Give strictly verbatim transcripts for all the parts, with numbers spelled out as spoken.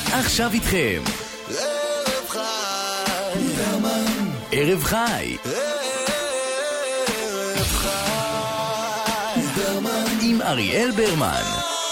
עכשיו איתכם ערב חי, ערב חי ערב חי, עם אריאל ברמן.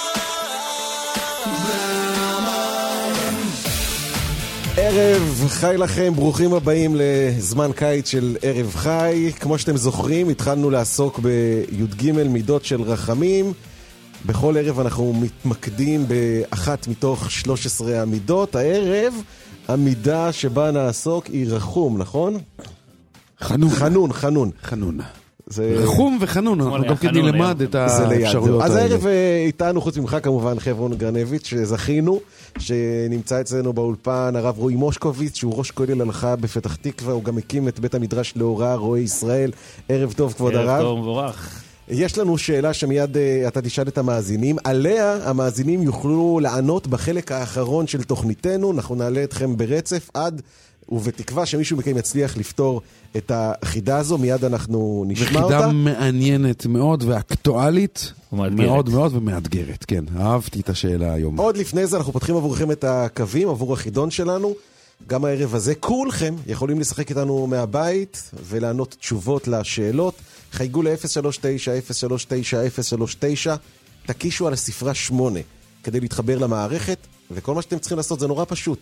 ערב חי לכם, ברוכים הבאים לזמן קיץ של ערב חי. כמו שאתם זוכרים, התחלנו לעסוק בי"ג מידות של רחמים. בכל ערב אנחנו מתמקדים באחת מתוך שלוש עשרה המידות. הערב המידה שבה נעסוק היא רחום, נכון? חנון. חנון, חנון. חנון. זה... רחום וחנון, אנחנו גם כדי נלמד את האפשרויות אז האלה. הערב איתנו, חוץ ממך כמובן, חברון גרנביץ', שזכינו, שנמצא אצלנו באולפן, הרב רועי מושקוביץ, שהוא ראש כולל הלכה בפתח תקווה, הוא גם הקים את בית המדרש להוראה רועי ישראל. ערב טוב כבוד הרב. ערב טוב מבורך. יש לנו שאלה שמיד uh, אתה תשאל את המאזינים, עליה המאזינים יוכלו לענות בחלק האחרון של תוכניתנו. אנחנו נעלה אתכם ברצף עד ובתקווה שמישהו מכם יצליח לפתור את החידה הזו. מיד אנחנו נשמע אותה. וחידה מעניינת מאוד ואקטואלית, ומאתגרת. מאוד מאוד ומאתגרת, כן, אהבתי את השאלה היום. עוד לפני זה אנחנו פותחים עבורכם את הקווים עבור החידון שלנו. גם הערב הזה כולכם יכולים לשחק איתנו מהבית ולענות תשובות לשאלות. חייגו ל-אפס שלוש תשע אפס שלוש תשע אפס שלוש תשע, תקישו על הספרה שמונה כדי להתחבר למערכת, וכל מה שאתם צריכים לעשות זה נורא פשוט,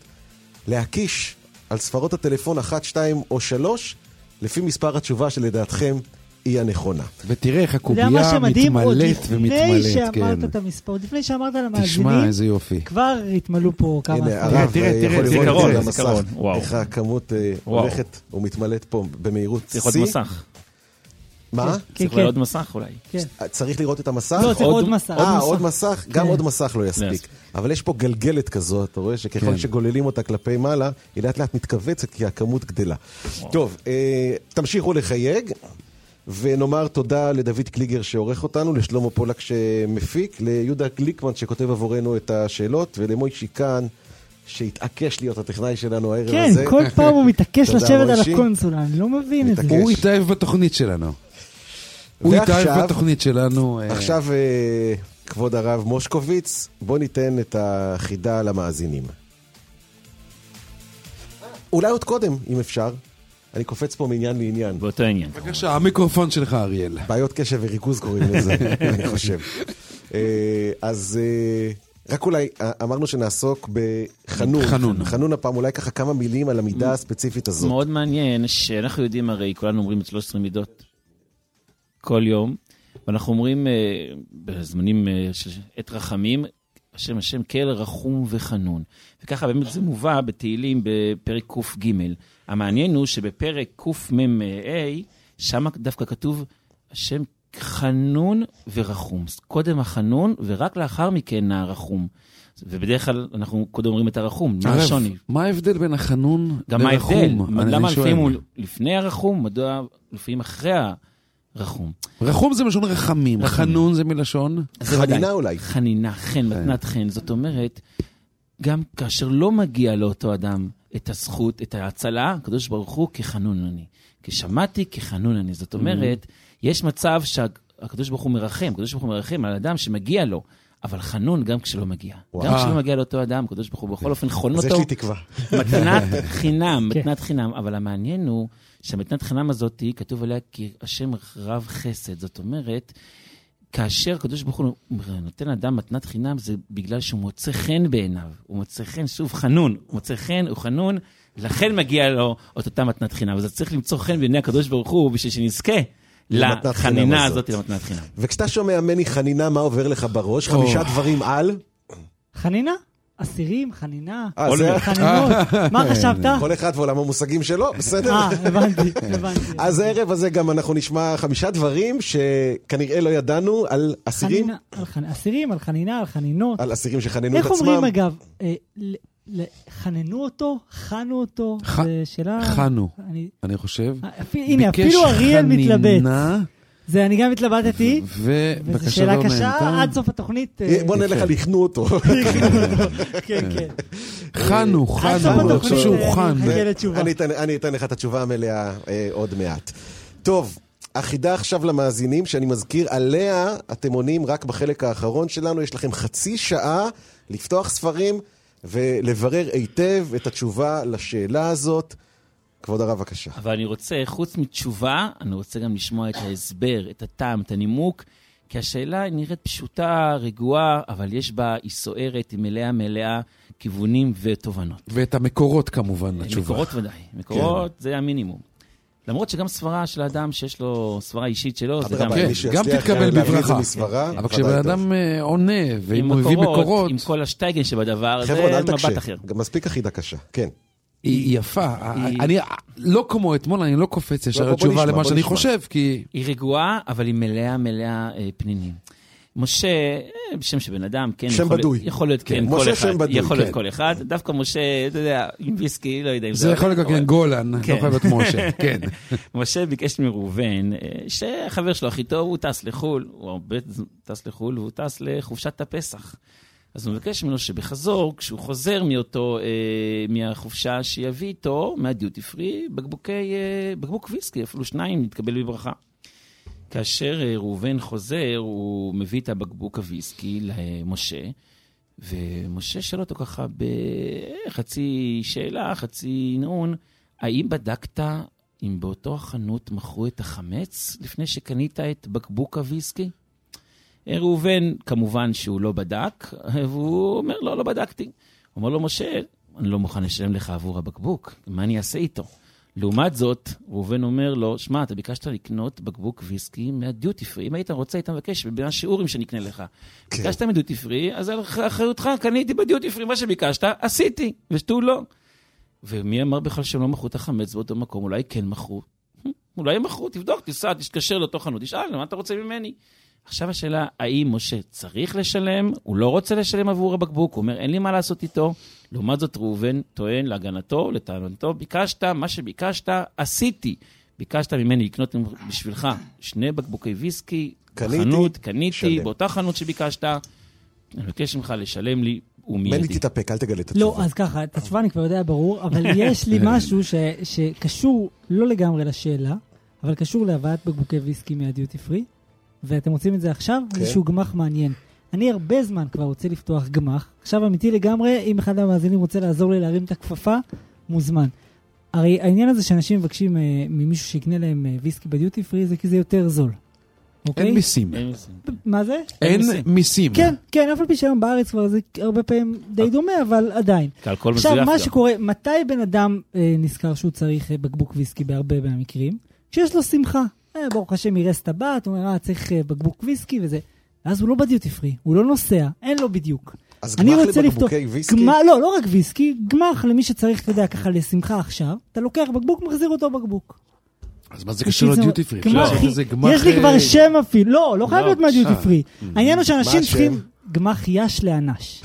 להקיש על ספרות הטלפון אחת, שתיים או שלוש לפי מספר התשובה שלדעתכם היא הנכונה. ותראה איך הקובייה מתמלאת ומתמלאת. לפני שאמרת את המספר, לפני שאמרת למאזינים, תשמע איזה יופי. כבר התמלאו פה כמה הנה, ספרות. הרב תראה, תראה, יכול זיכרון, לראות את המסך, זיכרון, וואו. איך הכמות אה, וואו. הולכת ומתמלאת פה במהירות צריך עוד שיא. מסך. מה? כן, צריך כן. עוד מסך אולי. כן. צריך לראות את המסך? לא, צריך עוד- עוד מסך. אה, עוד מסך? גם כן. עוד מסך לא יספיק. יספיק. אבל יש פה גלגלת כזו, אתה רואה שככל כן. שגוללים אותה כלפי מעלה, היא לאט לאט מתכווצת כי הכמות גדלה. טוב, אה, תמשיכו לחייג, ונאמר תודה לדוד קליגר שעורך אותנו, לשלמה פולק שמפיק, ליהודה גליקמן שכותב עבורנו את השאלות, ולמוישי כאן שהתעקש להיות הטכנאי שלנו הערב כן, הזה. כל פעם הוא מתעקש תודה, לשבת על מוישי. הקונסולה, אני לא מבין את זה. מתעקש. הוא התאהב בתוכנית שלנו. הוא ועכשיו- התאהב בתוכנית שלנו. אה, עכשיו, אה, כבוד הרב מושקוביץ, בוא ניתן את החידה למאזינים. אולי עוד קודם, אם אפשר. אני קופץ פה מעניין לעניין. באותו עניין. בבקשה, המיקרופון שלך, אריאל. בעיות קשב וריכוז קוראים לזה, אני חושב. אה, אז אה, רק אולי, אה, אמרנו שנעסוק בחנון. חנון. חנון הפעם, אולי ככה כמה מילים על המידה הספציפית הזאת. מאוד מעניין שאנחנו יודעים, הרי כולנו אומרים את שלוש עשרה מידות כל יום, ואנחנו אומרים אה, בזמנים אה, של עת רחמים, השם השם כאל רחום וחנון. וככה באמת זה מובא בתהילים בפרק קוף ג'. המעניין הוא שבפרק קוף מ' ה', שם דווקא כתוב השם חנון ורחום. קודם החנון ורק לאחר מכן הרחום. ובדרך כלל אנחנו קודם אומרים את הרחום. מה הרב, השוני? מה ההבדל בין החנון גם מה ההבדל? לרחום? אני- למה אני שואל. לפעמים הוא לפני הרחום? מדוע לפעמים אחרי הרחום? רחום זה מלשון רחמים, רחמים. חנון זה מלשון... זה ודאי. חנינה אולי. חנינה, חן, מתנת חן. זאת אומרת, גם כאשר לא מגיע לאותו אדם את הזכות, את ההצלה, הקדוש ברוך הוא כחנון אני. כשמעתי כחנון אני. זאת אומרת, יש מצב שהקדוש ברוך הוא מרחם, הקדוש ברוך הוא מרחם על אדם שמגיע לו, אבל חנון גם כשלא מגיע. וואו. גם כשלא מגיע לאותו אדם, הקדוש ברוך הוא בכל אופן חונן אז יש אותו. לי תקווה. מתנת חינם, כן. מתנת חינם, אבל המעניין הוא שהמתנת חינם הזאת כתוב עליה כי השם רב חסד, זאת אומרת, כאשר הקדוש ברוך הוא נותן אדם מתנת חינם, זה בגלל שהוא מוצא חן בעיניו, הוא מוצא חן, שוב חנון, הוא מוצא חן, הוא חנון, לכן מגיע לו את אותה מתנת חינם, אז צריך למצוא חן בעיני הקדוש ברוך הוא, בשביל שנזכה למתנת חינם לחנינה הזאת. הזאת, למתנת חינם. וכשאתה שומע מני חנינה, מה עובר לך בראש? חמישה דברים על? חנינה? אסירים, חנינה, אה, זה- חנינות. מה חשבת? כל אחד ועולם המושגים שלו, בסדר? אה, הבנתי, הבנתי. אז הערב הזה גם אנחנו נשמע חמישה דברים שכנראה לא ידענו על אסירים, חנינה, על חנ- אסירים, על חנינה, על חנינות. על אסירים שחננו את איך אומרים עצמם. אגב, אה, ל- ל- חננו אותו, חנו אותו, ח- זה שאלה... חנו, אני- אני חושב. אה, אפילו- הנה, ביקש אפילו אריאל מתלבט. חנינה, זה אני גם התלבטתי, וזו ובקשה שאלה לא קשה נענתה. עד סוף התוכנית. אה, בוא נלך על לכנו אותו. כן, כן. חנו, עד סוף חנו, אני חושב התוכנית שהוא אה, חן. אני מחכה לתשובה. אני אתן- אני אתן לך את התשובה המלאה אה, עוד מעט. טוב, החידה עכשיו למאזינים, שאני מזכיר, עליה אתם עונים רק בחלק האחרון שלנו, יש לכם חצי שעה לפתוח ספרים ולברר היטב את התשובה לשאלה הזאת. כבוד הרב, בבקשה. אבל אני רוצה, חוץ מתשובה, אני רוצה גם לשמוע את ההסבר, את הטעם, את הנימוק, כי השאלה נראית פשוטה, רגועה, אבל יש בה, היא סוערת, היא מלאה מלאה, כיוונים ותובנות. ואת המקורות כמובן, התשובה. מקורות ודאי, מקורות זה המינימום. למרות שגם סברה של האדם שיש לו סברה אישית שלו, זה גם... כן, גם תתקבל בברכה. אבל כשבן אדם עונה, ואם הוא הביא מקורות... עם כל השטייגן שבדבר, זה חבר'ה, אל מבט תקשה. אחר. גם מספיק החידה קשה, כן. היא יפה. אני לא כמו אתמול, אני לא קופץ ישר התשובה למה שאני חושב, כי... היא רגועה, אבל היא מלאה מלאה פנינים. משה, שם שבן אדם, כן, שם בדוי. יכול להיות, כן, כל אחד. יכול להיות כל אחד. דווקא משה, אתה יודע, עם ויסקי, לא יודע אם זה יכול להיות, כן, גולן, לא חייב להיות משה, כן. משה ביקש מראובן, שהחבר שלו הכי טוב, הוא טס לחול, הוא הרבה טס לחול, והוא טס לחופשת הפסח. אז הוא מבקש ממנו שבחזור, כשהוא חוזר מאותו, מהחופשה, שיביא איתו, מהדיוטי פרי, בקבוקי, בקבוק ויסקי, אפילו שניים, נתקבל בברכה. כאשר ראובן חוזר, הוא מביא את הבקבוק הוויסקי למשה, ומשה שאל אותו ככה בחצי שאלה, חצי נעון, האם בדקת אם באותו החנות מכרו את החמץ לפני שקנית את בקבוק הוויסקי? ראובן, כמובן שהוא לא בדק, והוא אומר, לא, לא בדקתי. הוא אומר לו, משה, אני לא מוכן לשלם לך עבור הבקבוק, מה אני אעשה איתו? לעומת זאת, ראובן אומר לו, שמע, אתה ביקשת לקנות בקבוק ויסקי מהדיוטי פרי, אם היית רוצה, היית מבקש, בין השיעורים שנקנה לך. כן. ביקשת מדיוטי פרי, אז על אחריותך, קניתי בדיוטי פרי, מה שביקשת, עשיתי, ושתו לא. ומי אמר בכלל שהם לא מכרו את החמץ באותו מקום? אולי כן מכרו. אולי הם מכרו, תבדוק, תיסע, תתקשר לאותו חנות, תשאל, מה אתה רוצה ממני? עכשיו השאלה, האם משה צריך לשלם? הוא לא רוצה לשלם עבור הבקבוק, הוא אומר, אין לי מה לעשות איתו. לעומת זאת, ראובן טוען להגנתו, לטענתו, ביקשת, מה שביקשת, עשיתי. ביקשת ממני לקנות בשבילך שני בקבוקי ויסקי, חנות, קניתי, באותה חנות שביקשת, אני מבקש ממך לשלם לי, ומיידי. מני תתאפק, אל תגלה את התשובה. לא, אז ככה, את התשובה אני כבר יודע ברור, אבל יש לי משהו שקשור לא לגמרי לשאלה, אבל קשור להבאת בקבוקי ויסקי מהדיוטי פרי, ואתם רוצים את זה עכשיו? כן. איזשהו גמח מעניין. אני הרבה זמן כבר רוצה לפתוח גמח. עכשיו אמיתי לגמרי, אם אחד המאזינים רוצה לעזור לי להרים את הכפפה, מוזמן. הרי העניין הזה שאנשים מבקשים uh, ממישהו שיקנה להם uh, ויסקי בדיוטי פרי, זה כי זה יותר זול. אוקיי? אין מיסים. מה זה? אין מיסים. כן, כן, אף על פי שהיום בארץ כבר זה הרבה פעמים די דומה, אבל עדיין. עכשיו, מה שקורה, מתי בן אדם uh, נזכר שהוא צריך uh, בקבוק ויסקי בהרבה מהמקרים? כשיש לו שמחה. ברוך השם ירס את הבת, הוא אומר, אה, צריך בקבוק ויסקי וזה. ואז הוא לא בדיוטי פרי, הוא לא נוסע, אין לו בדיוק. אז גמח לבקבוקי ויסקי? גמה, לא, לא רק ויסקי, גמח למי שצריך, אתה יודע, ככה לשמחה עכשיו, אתה לוקח בקבוק, מחזיר אותו בקבוק. אז מה זה קשור לדיוטי פרי? יש לי כבר שם אפילו, לא, לא חייב להיות מהדיוטי פרי. העניין הוא שאנשים צריכים גמח יש לאנש.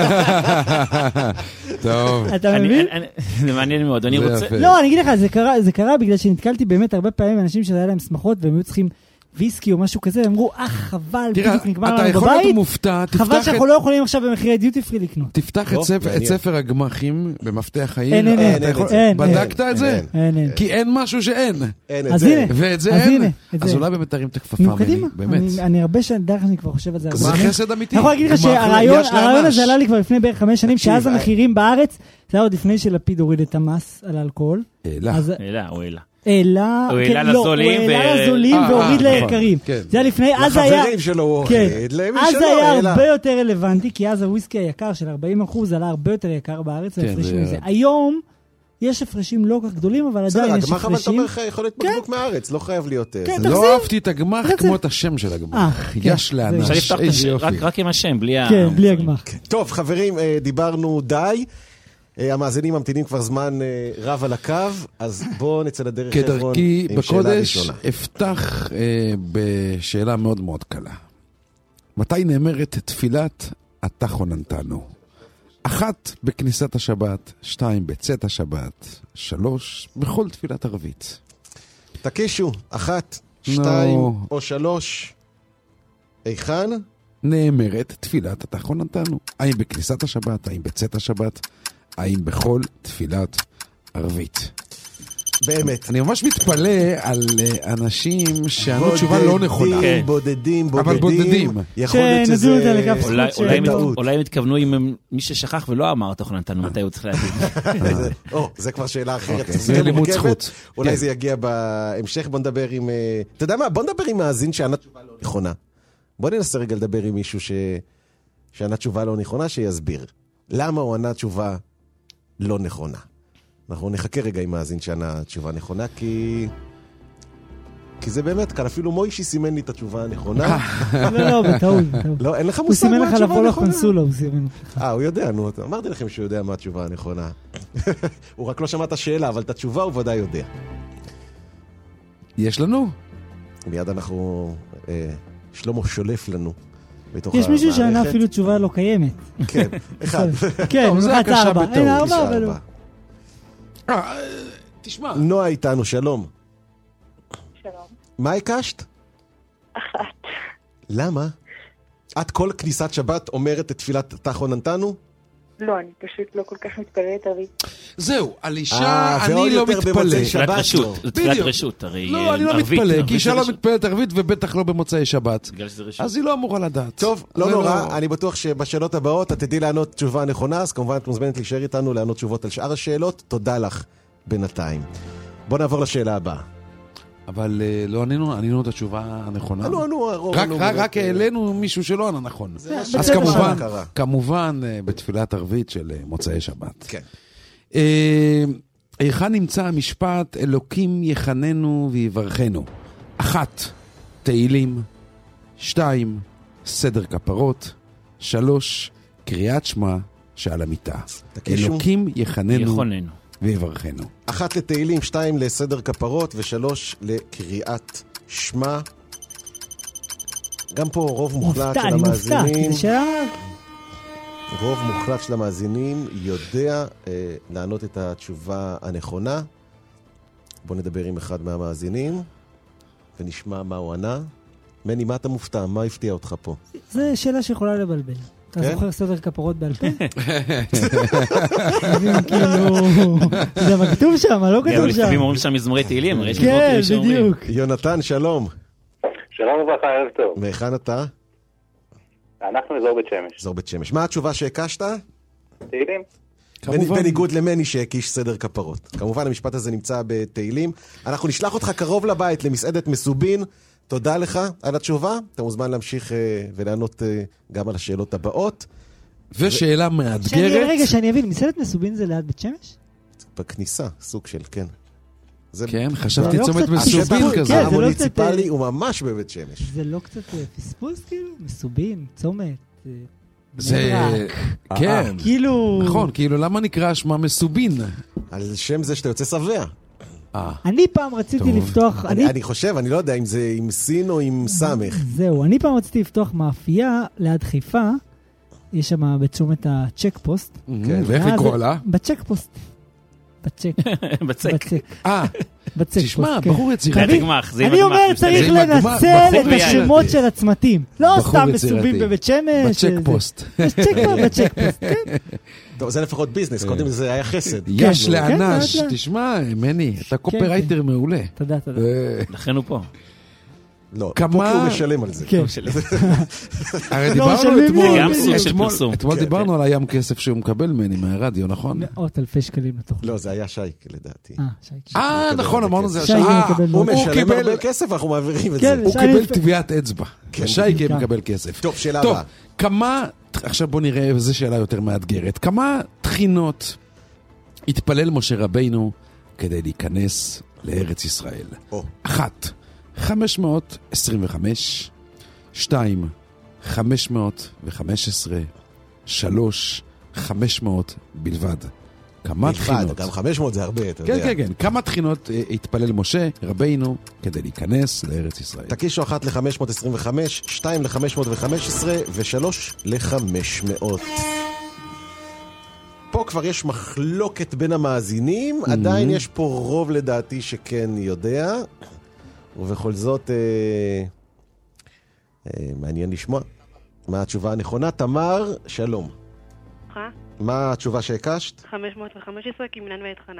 טוב. אתה מבין? זה מעניין מאוד, אני רוצה... לא, אני אגיד לך, זה קרה בגלל שנתקלתי באמת הרבה פעמים אנשים שהיה להם שמחות, והם היו צריכים ויסקי או משהו כזה, הם אמרו, אה, חבל, בדיוק נגמר לנו בבית, חבל שאנחנו לא יכולים עכשיו במחירי דיוטי פרי לקנות. תפתח את ספר הגמחים במפתח חיים. אין, אין, אין. בדקת את זה? אין, אין. כי אין משהו שאין. אין את זה. ואת זה אין. אז אולי באמת תרים את הכפפה ממני, באמת. אני הרבה שנים, דרך אני כבר חושב על זה. זה חסד אמיתי. אני יכול להגיד לך שהרעיון הזה עלה לי כבר לפני בערך חמש שנים, שאז המחירים בארץ, זה היה עוד לפני שלפיד הוריד את המס על האלכוהול. העלה. העלה, או העלה. העלה, הוא העלה לזולים והוריד ליקרים. זה היה לפני, אז היה... לחברים שלו הוא הוריד, למי אז שלא היה העלה. הרבה יותר רלוונטי, כי אז הוויסקי היקר של ארבעים אחוז עלה הרבה יותר יקר בארץ, והפרשים מזה. היום יש הפרשים לא כך גדולים, אבל עדיין יש הגמח אבל אתה הפרשים. אומר יכול להיות בקבוק מהארץ, לא חייב להיות... לא אהבתי את הגמח כמו את השם של הגמח. יש לאנש. אפשר לפתוח רק עם השם, בלי ה... כן, בלי הגמח. טוב, חברים, דיברנו די. המאזינים ממתינים כבר זמן רב על הקו, אז בואו נצא לדרך חברון עם שאלה ראשונה. אפתח בשאלה מאוד מאוד קלה. מתי נאמרת תפילת אתה חוננתנו? אחת בכניסת השבת, שתיים בצאת השבת, שלוש בכל תפילת ערבית. תקישו, אחת, שתיים או שלוש. היכן? נאמרת תפילת אתה חוננתנו. האם בכניסת השבת, האם בצאת השבת, האם בכל תפילת ערבית? באמת. אני ממש מתפלא על אה, אנשים שענו תשובה לא נכונה. בודדים, בודדים, בודדים. אבל בודדים. יכול להיות שזה... שנדעו אותה לכף אולי- זכות אולי הם- טעות. אולי הם התכוונו עם מי ששכח ולא אמר תוכן נתנו, מתי הוא צריך להגיד. זה- או, זה כבר שאלה אחרת. אוקיי, קצת זה יותר לימוד מורכבת. זכות. אולי כן. זה יגיע בהמשך. בוא נדבר עם... אה, אתה יודע מה? בוא נדבר עם מאזין שענה תשובה לא נכונה. בוא ננסה רגע לדבר עם מישהו ש... שענה תשובה לא נכונה, שיסביר. למה הוא ענה תשובה לא נכונה? אנחנו נחכה רגע עם מאזין שענה תשובה נכונה, כי... כי זה באמת כאן, אפילו מוישי סימן לי את התשובה הנכונה. לא, לא, בטעות. בטעות. לא, אין לך הוא מושג סימן מה לך התשובה לבוא הנכונה. לקונסולה, הוא סימן. אה, הוא יודע, נו, אמרתי לכם שהוא יודע מה התשובה הנכונה. הוא רק לא שמע את השאלה, אבל את התשובה הוא ודאי יודע. יש לנו? מיד אנחנו... אה, שלמה שולף לנו בתוך יש מישהו שענה המערכת. אפילו תשובה לא קיימת. כן, אחד. כן, טוב, זה אחת הקשה ארבע. בטעות. אין ארבע, תשעה אבל... ארבע. אה, תשמע. נועה איתנו, שלום. שלום. מה הקשת? אחת. למה? את כל כניסת שבת אומרת את תפילת תחו נתנו? לא, אני פשוט לא כל כך מתפלאת ערבית. זהו, על אישה אה, אני ועוד לא יותר מתפלא. במוצאי תפילת שבת רשות, לא. זו תפילת בדיוק. רשות, הרי לא, אני לא ערבית- מתפלא, כי ערבית אישה זה לא רשות. מתפלאת ערבית ובטח לא במוצאי שבת. בגלל שזה רשות. אז היא לא אמורה לדעת. טוב, לא זה נורא, אני בטוח שבשאלות הבאות את תדעי לענות תשובה נכונה, אז כמובן את מוזמנת להישאר איתנו לענות תשובות על שאר השאלות. תודה לך בינתיים. בוא נעבור לשאלה הבאה. אבל אה, לא ענינו, ענינו את התשובה הנכונה. ענו, ענו, הרוב רק, ענו רק, באמת, רק אה, העלינו מישהו שלא ענה נכון. זה אז בסדר כמובן, שקרה. כמובן אה, בתפילת ערבית של אה, מוצאי שבת. כן. אה, היכן נמצא המשפט אלוקים יחננו ויברכנו? אחת, תהילים. שתיים, סדר כפרות. שלוש, קריאת שמע שעל המיטה. תקישו. אלוקים יחננו יכוננו. ויברכנו. אחת לתהילים, שתיים לסדר כפרות ושלוש לקריאת שמע. גם פה רוב מוחלט מופתע, של אני מופתע. המאזינים, זו שאלה... רוב מוחלט של המאזינים יודע אה, לענות את התשובה הנכונה. בוא נדבר עם אחד מהמאזינים ונשמע מה הוא ענה. מני, מה אתה מופתע? מה הפתיע אותך פה? זו שאלה שיכולה לבלבל. אתה כן? זוכר סדר כפרות בעל פה? מבין, כאילו... זה מה כתוב שם, לא גם כתוב שם. לפעמים אומרים שם מזמורי תהילים, הרי יש מזמור כן, תהילים שאומרים. בדיוק. יונתן, שלום. שלום וברכה, ערב טוב. מהיכן אתה? אנחנו אזור בית שמש. אזור בית שמש. מה התשובה שהקשת? תהילים? כמובן. בניגוד למני שהקיש סדר כפרות. כמובן המשפט הזה נמצא בתהילים. אנחנו נשלח אותך קרוב לבית למסעדת מסובין. תודה לך על התשובה. אתה מוזמן להמשיך אה, ולענות אה, גם על השאלות הבאות. ושאלה שאני- מאתגרת. רגע, שאני אבין, מסעדת מסובין זה ליד בית שמש? בכניסה, סוג של, כן. זה כן, חשבתי זה לא צומת קצת- מסובין השטח- כזה. כן, זה לא המוניציפלי קצת- הוא ממש בבית שמש. זה לא קצת אה, פספוס כאילו? מסובין, צומת, אה, בני זה... ברק. כן. כאילו... נכון, כאילו למה נקרא שמה מסובין? על שם זה שאתה יוצא שבע. אה, אני פעם רציתי טוב. לפתוח... אני, אני חושב, אני לא יודע אם זה עם סין או עם סמך. זהו, אני פעם רציתי לפתוח מאפייה ליד חיפה, יש שם בצומת הצ'ק פוסט. כן. ואיך אה, לקרוא זה- לה? בצ'ק פוסט. בצ'ק. בצק. בצק. אה, בצק תשמע, פוסט, כן. בחור זה יצירתי. הגמח, זה עם אני הגמח. אומר, מסתבר. צריך זה עם הגמח, לנצל בחור את יצירתי. השמות של הצמתים. לא בחור סתם יצירתי. מסובים בבית שמש. בצ'ק שזה- פוסט. יש צ'ק פוסט בצ'ק פוסט, כן. טוב, זה לפחות ביזנס, קודם זה היה חסד. יש כן, לאנש, לאט לאט. תשמע, מני, אתה קופרייטר מעולה. תודה, תודה. אה, לכן הוא פה. לא, כמה- פה כי הוא משלם על זה. כן. הרי לא דיברנו משלמים לי. אתמול, גם סוג של אתמול- פרסום. אתמול כן, דיברנו על הים כסף שהוא מקבל ממני מהרדיו, נכון? מאות אלפי שקלים לתוך. לא, זה היה שייק לדעתי. אה, שייקי. אה, מקבל נכון, הרבה אמרנו כסף. זה שייקי השעה. מקבל הוא מאוד. משלם קיבל- הרבה כסף, אנחנו מעבירים את כן, זה. הוא שי קיבל לפ- טביעת אצבע. כן. שייקה כן. מקבל כסף. טוב, שאלה טוב, הבאה. כמה, עכשיו בוא נראה, וזו שאלה יותר מאתגרת. כמה תחינות התפלל משה רבינו כדי להיכנס לארץ ישראל? או. אחת, חמש מאות עשרים וחמש. שתיים, חמש מאות וחמש עשרה. שלוש, חמש מאות בלבד. כמה בלבד, תחינות? גם חמש מאות זה הרבה, אתה כן, יודע. כן, כן. כמה תחינות אה, התפלל משה רבינו כדי להיכנס לארץ ישראל? תקישו אחת ל-חמש מאות עשרים וחמש, שתיים ל-חמש מאות וחמש עשרה ושלוש ל-חמש מאות. פה כבר יש מחלוקת בין המאזינים, עדיין יש פה רוב לדעתי שכן יודע, ובכל זאת אה, אה, מעניין לשמוע מה התשובה הנכונה. תמר, שלום. אה? מה התשובה שהקשת? חמש מאות וחמש עשרה כמנן ואת חנן.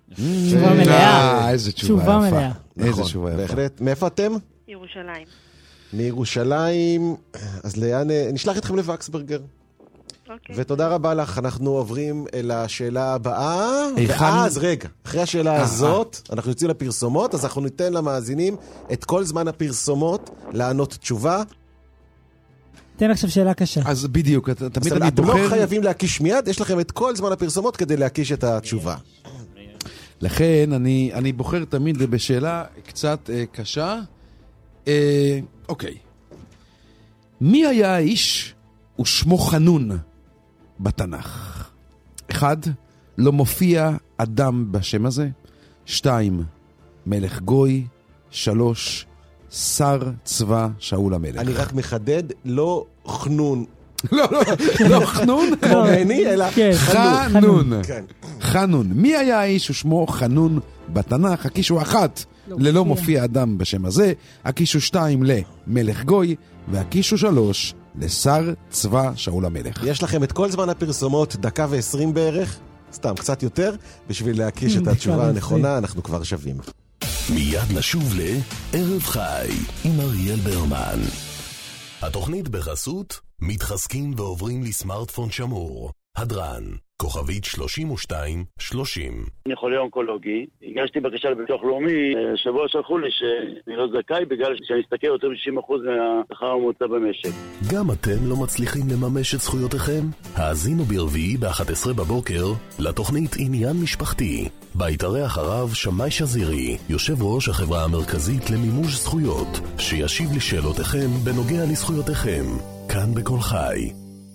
תשובה מלאה. איזה תשובה יפה. תשובה מלאה. איזה נכון, תשובה יפה. בהחלט. מאיפה אתם? ירושלים. מירושלים. אז לאן, נשלח אתכם לווקסברגר. אוקיי. ותודה רבה לך, אנחנו עוברים אל השאלה הבאה, היכן- ואז רגע, אחרי השאלה הזאת, אנחנו יוצאים לפרסומות, אז אנחנו ניתן למאזינים את כל זמן הפרסומות לענות תשובה. תן עכשיו שאלה קשה. אז בדיוק, את- תמיד אני אתם לא בוחר... חייבים להקיש מיד, יש לכם את כל זמן הפרסומות כדי להקיש את התשובה. לכן אני, אני בוחר תמיד בשאלה קצת אה, קשה. אה, אוקיי. מי היה האיש ושמו חנון בתנ"ך? אחד, לא מופיע אדם בשם הזה. שתיים, מלך גוי. שלוש, שר צבא שאול המלך. אני רק מחדד, לא חנון, לא, לא, לא חנון, כמו בני, אלא כן. חנון. כן. חנון. מי היה האיש ושמו חנון בתנ"ך? הקיש הוא אחת, לא ללא מופיע. מופיע אדם בשם הזה. הקיש הוא שתיים, למלך גוי. והקיש הוא שלוש, לשר צבא שאול המלך. יש לכם את כל זמן הפרסומות, דקה ועשרים בערך, סתם, קצת יותר, בשביל להקיש את התשובה דקה הנכונה, אנחנו כבר שווים. מיד נשוב לערב חי עם אריאל ברמן. התוכנית בחסות מתחזקים ועוברים לסמארטפון שמור. הדרן, כוכבית שלושים ושתיים שלושים. אני חולה אונקולוגי, הגשתי בקשה לביטוח לאומי, שבוע שלחו לי שאני לא זכאי בגלל שאני אסתכל יותר מ-שישים אחוז מהשכר הממוצע במשק. גם אתם לא מצליחים לממש את זכויותיכם? האזינו ברביעי ב-אחת עשרה בבוקר לתוכנית עניין משפחתי. בה יתארח הרב שמאי שזירי, יושב ראש החברה המרכזית למימוש זכויות, שישיב לשאלותיכם בנוגע לזכויותיכם. כאן בכל חי.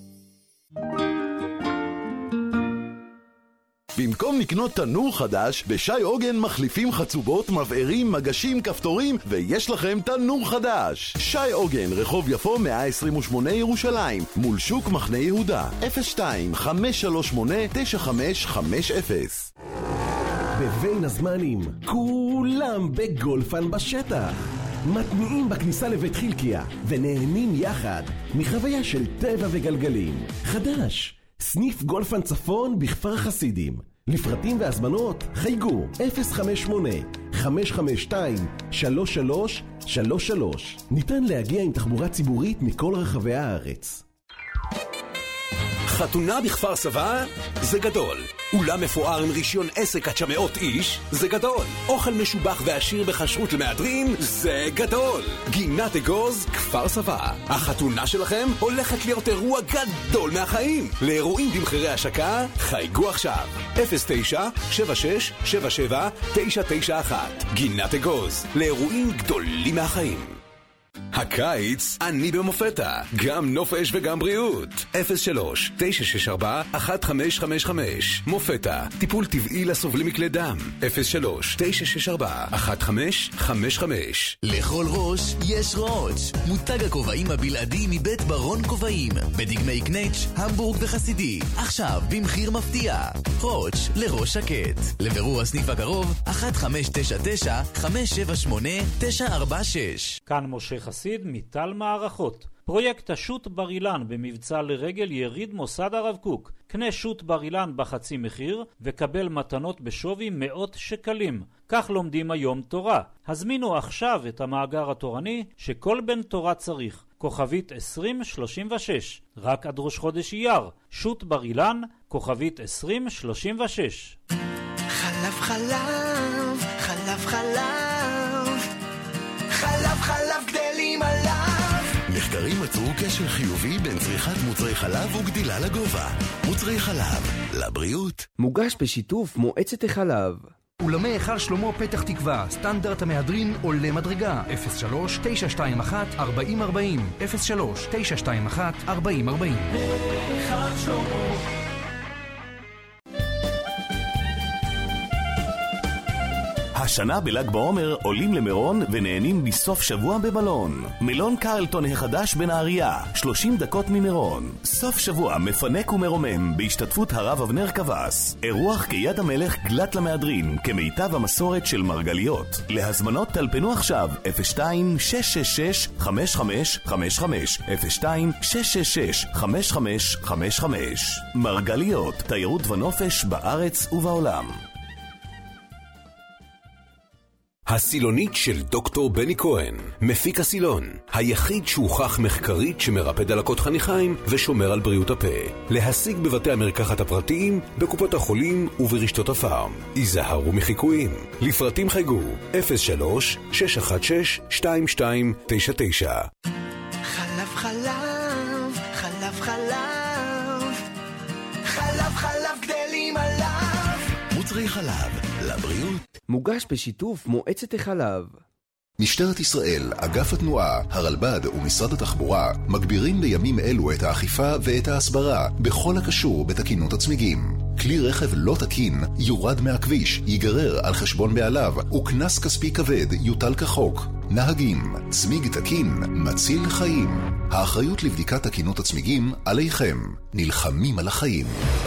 במקום לקנות תנור חדש, בשי עוגן מחליפים חצובות, מבערים, מגשים, כפתורים, ויש לכם תנור חדש. שי עוגן, רחוב יפו מאה עשרים ושמונה ירושלים, מול שוק מחנה יהודה, אפס שתיים חמש שלוש שמונה תשע חמש חמש אפס. בבין הזמנים, כולם בגולפן בשטח. מתניעים בכניסה לבית חילקיה, ונהנים יחד מחוויה של טבע וגלגלים. חדש, סניף גולפן צפון בכפר חסידים. לפרטים והזמנות חייגו אפס חמש שמונה חמש חמש שתיים שלוש שלוש שלוש שלוש. ניתן להגיע עם תחבורה ציבורית מכל רחבי הארץ. חתונה בכפר סבא זה גדול. אולם מפואר עם רישיון עסק עד שמאות איש זה גדול. אוכל משובח ועשיר בכשרות למהדרין זה גדול. גינת אגוז כפר סבא. החתונה שלכם הולכת להיות אירוע גדול מהחיים. לאירועים במחירי השקה חייגו עכשיו אפס תשע שבע שש שבע שבע תשע תשע אחת. גינת אגוז, לאירועים גדולים מהחיים. הקיץ אני במופתה, גם נופש וגם בריאות. אפס שלוש תשע שש ארבע אחת חמש חמש חמש. מופתה, טיפול טבעי לסובלים מכלי דם. אפס שלוש תשע שש ארבע אחת חמש חמש חמש. לכל ראש יש ראש. מותג הכובעים הבלעדי מבית ברון כובעים, בדגמי קנץ', המבורג וחסידי. עכשיו במחיר מפתיע. ראש לראש שקט. לבירור הסניף הקרוב אחת חמש תשע תשע חמש שבע שמונה תשע ארבע שש. כאן משה חסיד מטל מערכות. פרויקט השוט בר אילן במבצע לרגל יריד מוסד הרב קוק. קנה שוט בר אילן בחצי מחיר וקבל מתנות בשווי מאות שקלים. כך לומדים היום תורה. הזמינו עכשיו את המאגר התורני שכל בן תורה צריך. כוכבית עשרים שלושים ושש. רק עד ראש חודש אייר. שוט בר אילן, כוכבית עשרים שלושים ושש. חלב חלב, חלב חלב, חלב חלב גדלים עליו. מחקרים מצאו קשר חיובי בין צריכת מוצרי חלב וגדילה לגובה. מוצרי חלב, לבריאות. מוגש בשיתוף מועצת החלב. אולמי היכל שלמה פתח תקווה, סטנדרט המהדרין עולה מדרגה. אפס שלוש תשע שתיים אחת ארבעים ארבעים. אפס שלוש תשע שתיים אחת ארבעים ארבעים. היכל שלמה. השנה בל"ג בעומר עולים למירון ונהנים מסוף שבוע במלון. מלון קרלטון החדש בנהריה, שלושים דקות ממירון. סוף שבוע מפנק ומרומם בהשתתפות הרב אבנר קבס. אירוח כיד המלך גלת למהדרין כמיטב המסורת של מרגליות. להזמנות טלפנו עכשיו אפס שתיים שש שש שש חמש חמש חמש חמש אפס שתיים שש שש שש חמש חמש חמש חמש. מרגליות, תיירות ונופש בארץ ובעולם. הסילונית של דוקטור בני כהן, מפיק הסילון, היחיד שהוכח מחקרית שמרפא דלקות חניכיים ושומר על בריאות הפה. להשיג בבתי המרקחת הפרטיים, בקופות החולים וברשתות הפארם. היזהרו מחיקויים. לפרטים חייגו אפס שלוש שש אחת שש שתיים שתיים תשע תשע. חלב חלב, חלב חלב, חלב חלב גדלים עליו. מוצרי חלב, לבריאות. מוגש בשיתוף מועצת החלב. משטרת ישראל, אגף התנועה, הרלב"ד ומשרד התחבורה מגבירים בימים אלו את האכיפה ואת ההסברה בכל הקשור בתקינות הצמיגים. כלי רכב לא תקין יורד מהכביש, ייגרר על חשבון בעליו וכנס כספי כבד יוטל כחוק. נהגים, צמיג תקין מציל חיים. האחריות לבדיקת תקינות הצמיגים עליכם. נלחמים על החיים.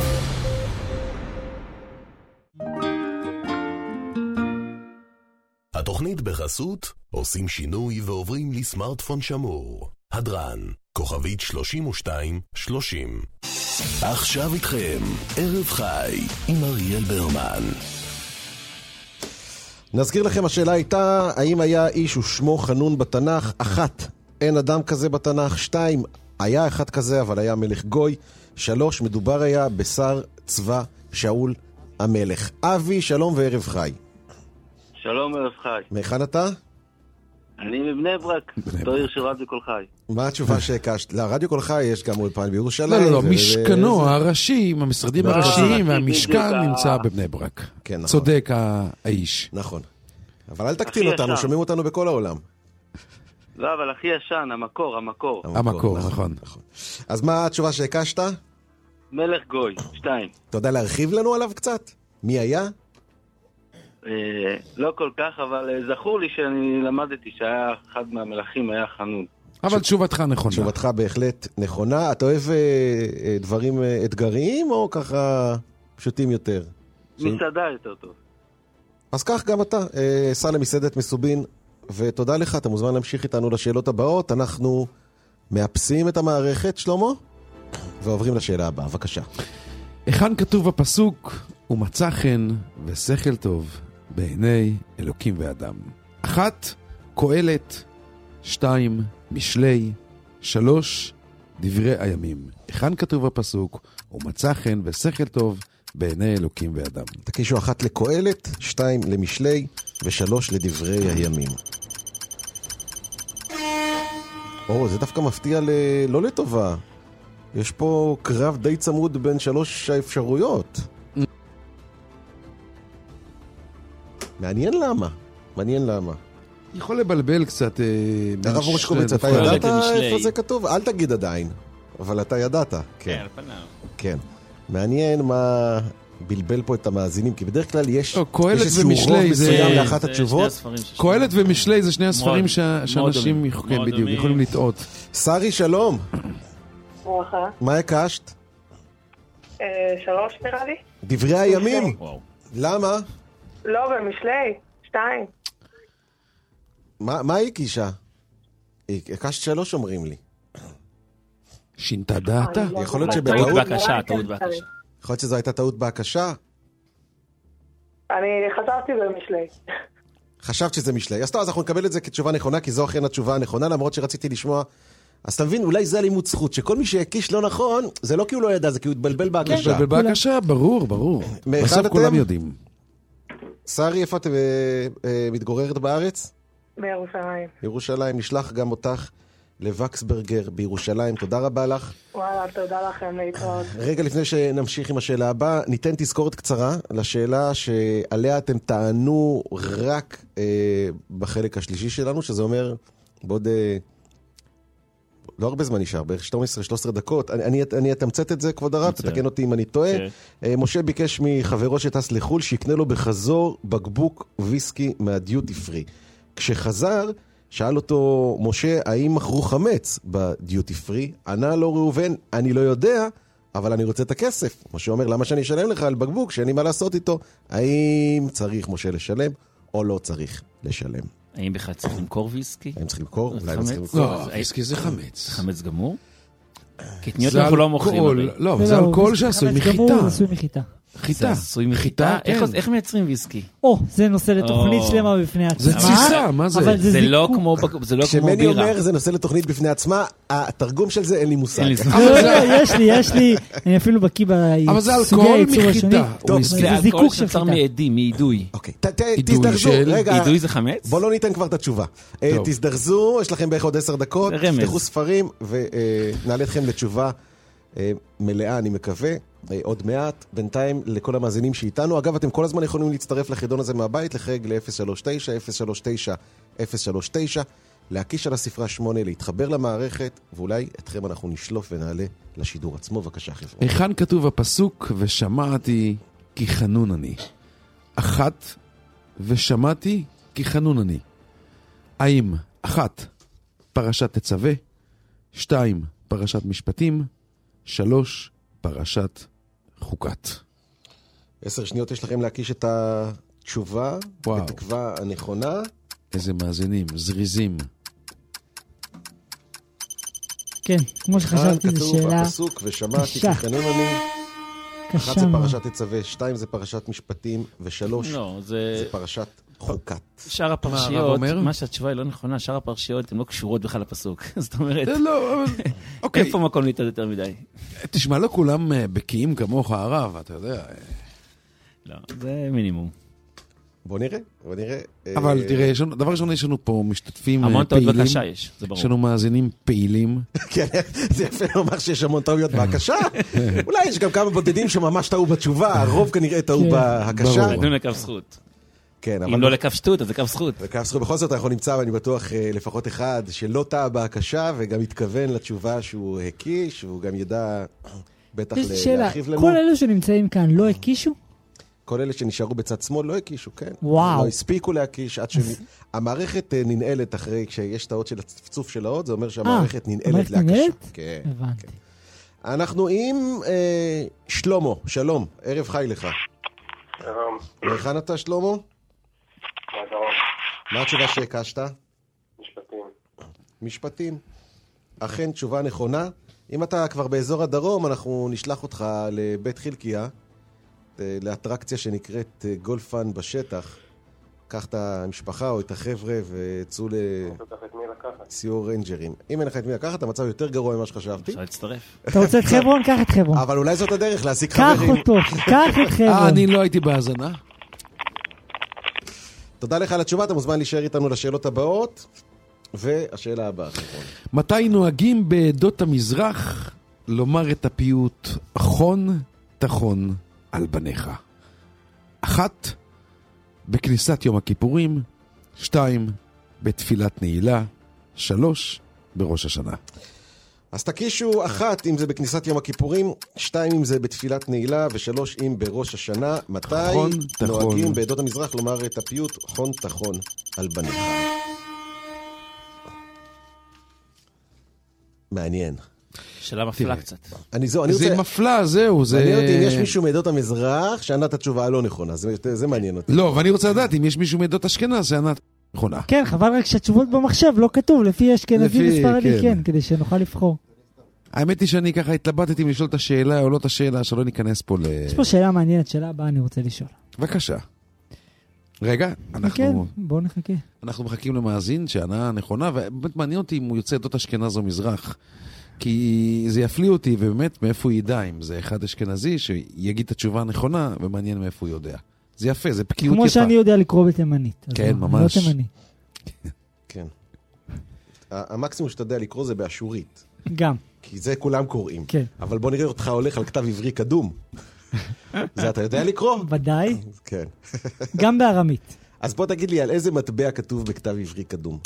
התוכנית בחסות עושים שינוי ועוברים לסמארטפון שמור. הדרן, כוכבית שלושים ושתיים שלושים. עכשיו איתכם, ערב חי עם אריאל ברמן. נזכיר לכם, השאלה הייתה, האם היה איש ושמו חנון בתנ"ך? אחת, אין אדם כזה בתנ"ך. שתיים, היה אחד כזה אבל היה מלך גוי. שלוש, מדובר היה בשר צבא שאול המלך. אבי, שלום וערב חי. שלום ערב חי. מאיכן אתה? אני מבני ברק, אותו עיר של רדיו כל חי. מה התשובה שהקשת? לרדיו כל חי יש גם אולפן בירושלים. לא, לא, לא, משכנו הראשי, המשרדים הראשיים והמשכן נמצא בבני ברק. צודק האיש. נכון. אבל אל תקטין אותנו, שומעים אותנו בכל העולם. לא, אבל הכי ישן, המקור, המקור. המקור, נכון. אז מה התשובה שהקשת? מלך גוי, שתיים. אתה יודע להרחיב לנו עליו קצת? מי היה? לא כל כך, אבל זכור לי שאני למדתי שהיה אחד מהמלכים היה חנון. אבל תשובתך נכונה. תשובתך בהחלט נכונה. אתה אוהב דברים אתגריים או ככה פשוטים יותר? מסעדה יותר טוב. אז כך גם אתה, סע למסעדת מסובין, ותודה לך, אתה מוזמן להמשיך איתנו לשאלות הבאות. אנחנו מאפסים את המערכת, שלמה, ועוברים לשאלה הבאה, בבקשה. היכן כתוב הפסוק, ומצא חן ושכל טוב בעיני אלוקים ואדם? אחת, קהלת. שתיים, משלי. שלוש, דברי הימים. היכן כתוב הפסוק, ומצא חן ושכל טוב בעיני אלוקים ואדם? תקישו אחת לקהלת, שתיים למשלי, ושלוש לדברי הימים. או, זה דווקא מפתיע ל... לא לטובה. יש פה קרב די צמוד בין שלוש האפשרויות. מעניין למה. מעניין למה. יכול לבלבל קצת. הרב מושקוביץ, אתה ידעת איפה זה כתוב? אל תגיד עדיין, אבל אתה ידעת. כן, על פניו. כן. מעניין מה בלבל פה את המאזינים, כי בדרך כלל יש איזשהו רוב מסוים לאחת התשובות. קהלת ומשלי זה שני הספרים שאנשים יכולים לטעות. שרי, שלום. ברכה. מה הקשת? שלוש נראה לי. דברי הימים? למה? לא, במשלי. שתיים. מה היא קישה? הקשת שלוש אומרים לי. שינתה דעתה? יכול להיות טעות בהקשה, טעות בהקשה. יכול להיות שזו הייתה טעות בהקשה? אני חשבתי במשלי. חשבת שזה משלי. אז טוב, אז אנחנו נקבל את זה כתשובה נכונה, כי זו אכן התשובה הנכונה, למרות שרציתי לשמוע. אז אתה מבין, אולי זה לימוד זכות, שכל מי שהקיש לא נכון, זה לא כי הוא לא ידע, זה כי הוא התבלבל בהקשה. התבלבל בהקשה, ברור, ברור. בסוף כולם יודעים. שרי, איפה את מתגוררת בארץ? בירושלים. ירושלים, נשלח גם אותך לווקסברגר בירושלים. תודה רבה לך. וואלה, תודה לכם, להתראות. רגע לפני שנמשיך עם השאלה הבאה, ניתן תזכורת קצרה לשאלה שעליה אתם טענו רק אה, בחלק השלישי שלנו, שזה אומר בעוד... אה, לא הרבה זמן נשאר, בערך שתים עשרה שלוש עשרה דקות. אני, אני, אני אתמצת את זה, כבוד הרב, תתקן אותי אם אני טועה. Okay. משה ביקש מחברו שטס לחול, שיקנה לו בחזור בקבוק ויסקי מהדיוטי פרי. כשחזר, שאל אותו משה, האם מכרו חמץ בדיוטי פרי? ענה לו ראובן, אני לא יודע, אבל אני רוצה את הכסף. משה אומר, למה שאני אשלם לך על בקבוק, שאין לי מה לעשות איתו? האם צריך משה לשלם, או לא צריך לשלם? האם בכלל צריך למכור ויסקי? האם צריך למכור? אולי צריך למכור. לא, ויסקי זה חמץ. חמץ גמור? קטניות אנחנו לא מוכרים. לא, זה אלכוהול שעשוי מחיטה. זה עשוי מחיטה. חיטה. זה עשוי מחיטה? כן. איך- איך מייצרים ויסקי? או, זה נושא לתוכנית או. שלמה בפני עצמה. זה תסיסה, מה זה? אבל זה זה לא זיקוק. כמו בק- זה לא כמו כשמני בירה. אומר זה נושא לתוכנית בפני עצמה, התרגום של זה אין לי מושג. אין לי לא, לא, לא, יש לי, יש לי, אני אפילו בקיא אבל זה בסוגי אלכוהול הייצור השונים. מחיטה. טוב, זה זה אלכוהול זיקוק של שנוצר חיטה. מעדי, מאידוי. אוקיי, ת- ת- אידוי תזדרזו, של- רגע. אידוי זה חמץ? בוא לא ניתן כבר את התשובה. אה, טוב. תזדרזו, יש לכם בערך עוד עשר דקות, זה רמז. תפתחו ספרים ונעלה אתכם לתשובה אה, מלאה, אני מקווה, אה, עוד מעט. בינתיים לכל המאזינים שאיתנו. אגב, אתם כל הזמן יכולים להצטרף לחידון הזה מהבית, לחייג ל-אפס שלוש תשע אפס שלוש תשע אפס שלוש תשע, להקיש על הספרה שמונה, להתחבר למערכת, ואולי אתכם אנחנו נשלוף ונעלה לשידור עצמו. בבקשה, חבר'ה. היכן כתוב הפסוק ושמעתי כי חנון אני? אחת, ושמעתי כי חנון אני. האם אחת, פרשת תצווה, שתיים, פרשת משפטים, שלוש, פרשת חוקת. עשר שניות יש לכם להקיש את התשובה, וואו. בתקווה הנכונה. איזה מאזינים, זריזים. כן, כמו שחשבתי, זו כתוב שאלה הפסוק ושמעתי קשה. כי חנון אני. אחת קשה זה מאוד. פרשת תצווה, שתיים זה פרשת משפטים, ושלוש לא, זה... זה פרשת חוקת. שאר מה, הפרשיות, הרב אומר? מה שהתשובה היא לא נכונה, שאר הפרשיות הן לא קשורות בכלל לפסוק. זאת אומרת, זה לא, אבל... אוקיי. אין פה מקום להתעד יותר מדי. תשמע, לא כולם אה, בקיאים כמוך הרב, אתה יודע. לא, זה מינימום. בוא נראה, בוא נראה. אבל אה, תראה, יש לנו- דבר ראשון, יש לנו פה משתתפים אה, המון טעות פעילים. בקשה יש, זה ברור. יש לנו מאזינים פעילים. כן, זה יפה לומר שיש המון טעויות בהקשה. אולי יש גם כמה בודדים שממש טעו בתשובה, הרוב כנראה טעו כן. בהקשה. נתנו לקו זכות. כן, אם אבל לא לקו שטות, אז זה קו זכות. בקו זכות בכל זאת אנחנו נמצא, ואני בטוח אה, לפחות אחד שלא טעה בהקשה, וגם התכוון לתשובה שהוא הקיש, והוא גם ידע בטח יש לי ל- שאלה, להרחיב לנו. כל אלו שנמצאים כאן לא הקישו? כל אלה שנשארו בצד שמאל לא הקישו, כן. וואו. לא הספיקו להקיש עד שהמערכת ננעלת אחרי, כשיש טעות של הצפצוף של האות, זה אומר שהמערכת ננעלת המערכת להקשה. ננעלת? כן. הבנתי. אנחנו עם אה, שלמה, שלום, ערב חי לך. שלום. מהיכן אתה שלמה? מהדרום. מה התשובה שהקשת? משפטים. משפטים. אכן תשובה נכונה. אם אתה כבר באזור הדרום, אנחנו נשלח אותך לבית חלקיה, אה, לאטרקציה שנקראת אה, גולפן בשטח. קח את המשפחה או את החבר'ה וצאו לסיור רנג'רים. אם אין לך את מי לקחת, המצב יותר גרוע ממה שחשבתי. אפשר להצטרף. אתה רוצה את חברון? קח את חברון. אבל אולי זאת הדרך להשיג קח חברים. אותו, קח את אה, חברון. אני לא הייתי בהאזנה. תודה לך על התשובה, אתה מוזמן להישאר איתנו לשאלות הבאות. והשאלה הבאה, חברון. מתי נוהגים בעדות המזרח לומר את הפיוט אחון תחון על בניך? אחת, בכניסת יום הכיפורים, שתיים, בתפילת נעילה, שלוש, בראש השנה. אז תקישו אחת אם זה בכניסת יום הכיפורים, שתיים אם זה בתפילת נעילה, ושלוש אם בראש השנה. מתי תחון, תחון. נוהגים בעדות המזרח לומר את הפיוט חון תחון על בניך? מעניין. שאלה מפלה קצת. אני זו, אני זה רוצה... מפלה, זהו, זה... מעניין אותי אם יש מישהו מעדות המזרח שענה את התשובה הלא נכונה, זה, זה מעניין אותי. לא, ואני רוצה לדעת אם יש מישהו מעדות אשכנז שענה נכונה. כן, חבל רק שהתשובות במחשב לא כתוב, לפי אשכנזי לפי, וספרדי, כן. כן, כדי שנוכל לבחור. האמת היא שאני ככה התלבטתי אם לשאול את השאלה או לא את השאלה, שלא ניכנס פה ל... יש פה שאלה מעניינת, שאלה הבאה אני רוצה לשאול. בבקשה. רגע, כן, אנחנו, בואו נחכה. אנחנו מחכים למאזין שענה נכונה, ובאמת מעניין אותי אם הוא יוצא עדות אשכנז או מזרח. כי זה יפליא אותי, ובאמת מאיפה הוא ידע, אם זה אחד אשכנזי שיגיד את התשובה הנכונה, ומעניין מאיפה הוא יודע. זה יפה, זה בקיאות יפה. כמו שאני יודע לקרוא בתימנית. אז כן, לא, ממש. לא תימני. כן. המקסימום שאתה יודע לקרוא זה באשורית. גם. כי זה כולם קוראים. כן. אבל בוא נראה אותך הולך על כתב עברי קדום. זה אתה יודע לקרוא? ודאי. כן. גם בארמית. אז בוא תגיד לי על איזה מטבע כתוב בכתב עברי קדום.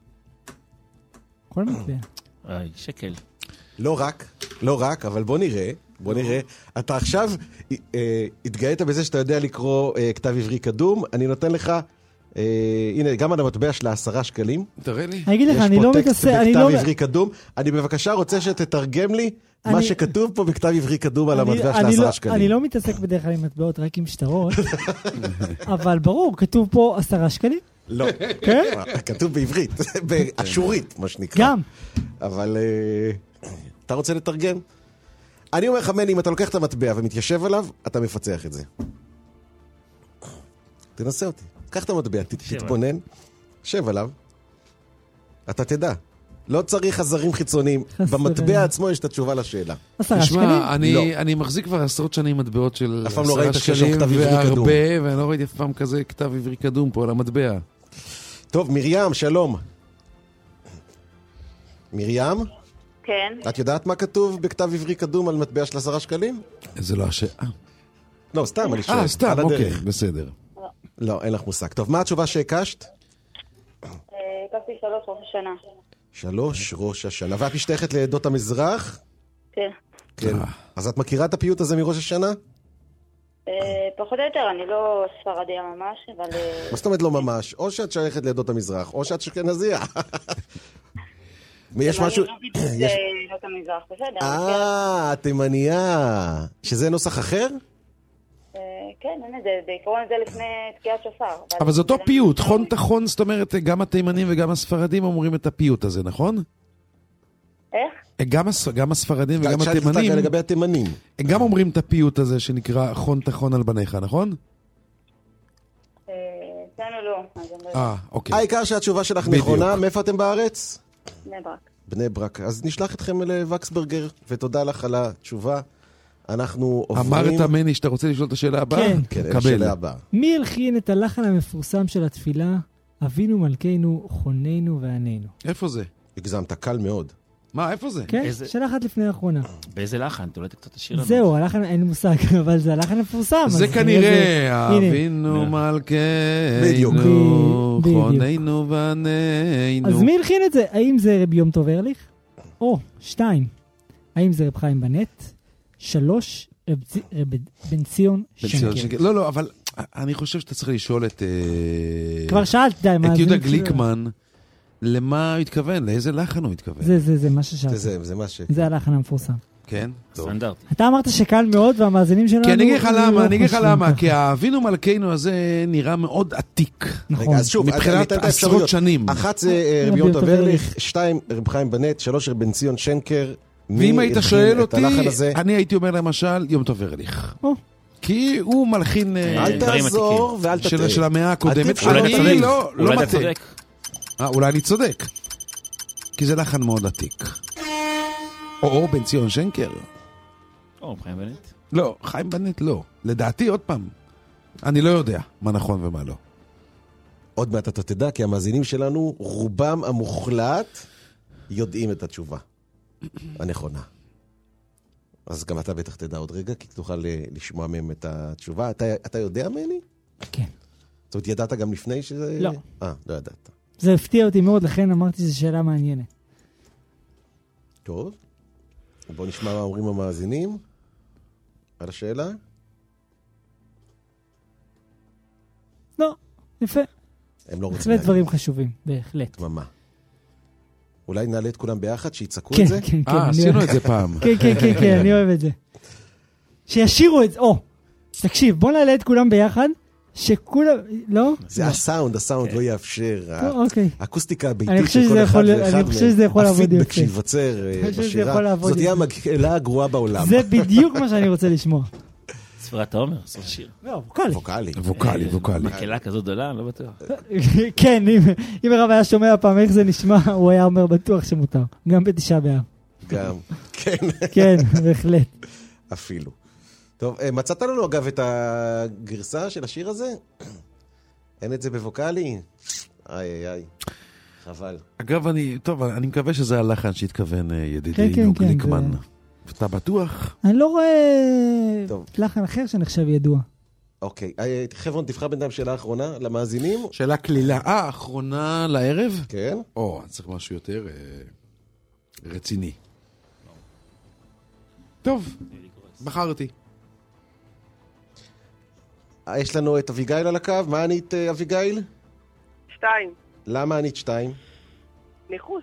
כל מטבע. איי, שקל. לא רק, לא רק, אבל בוא נראה, בוא נראה. אתה עכשיו אה, התגאית בזה שאתה יודע לקרוא אה, כתב עברי קדום, אני נותן לך, אה, הנה, גם על המטבע של העשרה שקלים. תראה לי. אני אגיד לך, אני יש לא פה טקסט מתעסק, אני בכתב לא... עברי קדום. אני בבקשה רוצה שתתרגם לי מה אני- שכתוב פה בכתב עברי קדום על אני- המטבע של אני העשרה לא- שקלים. אני לא מתעסק בדרך כלל עם מטבעות, רק עם שטרות. אבל ברור, כתוב פה עשרה שקלים. לא. כן? כתוב בעברית, באשורית, מה שנקרא. גם. אבל אה, אתה רוצה לתרגם? אני אומר לך, מני, אם אתה לוקח את המטבע ומתיישב עליו, אתה מפצח את זה. תנסה אותי. קח את המטבע, תתבונן, שב עליו, אתה תדע. לא צריך עזרים חיצוניים. במטבע עצמו יש את התשובה לשאלה. תשמע, אני מחזיק כבר עשרות שנים מטבעות של עשרה שקלים והרבה, ואני לא ראיתי אף פעם כזה כתב עברי קדום פה על המטבע. טוב, מרים, שלום. מרים? כן. את יודעת מה כתוב בכתב עברי קדום על מטבע של עשרה שקלים? זה לא השאלה. לא, סתם, אני שואל. אה, סתם, אוקיי, בסדר. לא, אין לך מושג. טוב, מה התשובה שהקשת? הקשתי שלוש ראש השנה. שלוש ראש השנה. ואת משתייכת לעדות המזרח? כן. כן. אז את מכירה את הפיוט הזה מראש השנה? פחות או יותר, אני לא ספרדיה ממש, אבל... מה זאת אומרת לא ממש? או שאת שייכת לעדות המזרח, או שאת אשכנזייה. ויש משהו... זה עדות המזרח, בסדר. אה, תימניה. שזה נוסח אחר? כן, בעיקרון זה לפני תקיעת שופר. אבל זה אותו פיוט, חון תחון, זאת אומרת, גם התימנים וגם הספרדים אומרים את הפיוט הזה, נכון? איך? גם הספרדים וגם התימנים, לגבי התימנים. הם גם אומרים את הפיוט הזה שנקרא חון תחון על בניך, נכון? כן או לא. אה, אוקיי. העיקר שהתשובה שלך נכונה, מאיפה אתם בארץ? בני ברק. בני ברק. אז נשלח אתכם לווקסברגר, ותודה לך על התשובה. אנחנו עוברים... אמרת מני שאתה רוצה לשאול את השאלה הבאה? כן. כן, השאלה הבאה. מי הלחין את הלחן המפורסם של התפילה, אבינו מלכנו, חוננו ועננו? איפה זה? הגזמת, קל מאוד. מה, איפה זה? כן, שאלה אחת לפני האחרונה. באיזה לחן? אתה אולי תקצת השיר לנו. זהו, הלחן, אין מושג, אבל זה הלחן המפורסם. זה כנראה, אבינו מלכנו, חוננו ועננו. אז מי הלחין את זה? האם זה רבי יום טוב ארליך? או, שתיים. האם זה רב חיים בנט? שלוש, רב בן ציון שנקר. לא, לא, אבל אני חושב שאתה צריך לשאול את... כבר שאלת, די, מה... את יהודה גליקמן, למה הוא התכוון? לאיזה לחן הוא התכוון? זה, זה, זה מה ששאלת. זה, זה מה ש... זה הלחן המפורסם. כן, טוב. סטנדרטי. אתה אמרת שקל מאוד, והמאזינים שלנו... כי אני אגיד לך למה, אני אגיד לך למה, כי האבינו מלכנו הזה נראה מאוד עתיק. נכון. אז שוב, מבחינת עשרות שנים. אחת זה רבי יום טוב ארליך, שתיים, רב חיים בנט, שלוש, רב בן ציון שנקר. ואם היית שואל אותי, אני הייתי אומר למשל, יום טוב ארליך. כי הוא מלחין... אל תעזור ואל תטעה. של המאה הקודמת. אולי לא אתה צודק. אולי אני צודק. כי זה לחן מאוד עתיק. או בן ציון שנקר. או חיים בנט. לא, חיים בנט לא. לדעתי, עוד פעם, אני לא יודע מה נכון ומה לא. עוד מעט אתה תדע, כי המאזינים שלנו, רובם המוחלט, יודעים את התשובה הנכונה. אז גם אתה בטח תדע עוד רגע, כי תוכל לשמוע מהם את התשובה. אתה, אתה יודע מני? כן. זאת אומרת, ידעת גם לפני שזה... לא. אה, לא ידעת. זה הפתיע אותי מאוד, לכן אמרתי שזו שאלה מעניינת. טוב. בואו נשמע מה אומרים המאזינים על השאלה. לא, יפה. הם לא רוצים... בהחלט דברים חשובים, בהחלט. דממה. אולי נעלה את כולם ביחד, שיצעקו כן, את זה? כן, כן. אה, עשינו את זה פעם. כן, כן, כן, כן, אני אוהב את זה. שישירו את זה, או, תקשיב, בוא נעלה את כולם ביחד, שכולם, לא? זה הסאונד, הסאונד לא יאפשר. אוקיי. האקוסטיקה הביתית של כל אחד ואחד. אני חושב שזה יכול לעבוד יפה. הפידבק שיווצר בשירה, זאת תהיה המקהלה הגרועה בעולם. זה בדיוק מה שאני רוצה לשמוע. ספרת העומר, סוף שיר. לא, ווקאלי. ווקאלי. ווקאלי, ווקאלי. מקהלה כזאת גדולה, לא בטוח. כן, אם הרב היה שומע פעם איך זה נשמע, הוא היה אומר בטוח שמותר. גם בתשעה באב. גם, כן. כן, בהחלט. אפילו. טוב, מצאת לנו אגב את הגרסה של השיר הזה? אין את זה בווקאלי? איי איי איי, חבל. אגב, אני, טוב, אני מקווה שזה הלחן שהתכוון ידידי גליקמן. אתה בטוח? אני לא רואה לחן אחר שנחשב ידוע. אוקיי, חבר'ון, תבחר בינתיים שאלה אחרונה למאזינים. שאלה כלילה. אה, אחרונה לערב? כן. או, צריך משהו יותר רציני. טוב, בחרתי. יש לנו את אביגיל על הקו. מה ענית, אביגיל? שתיים. למה ענית שתיים? ניחוש.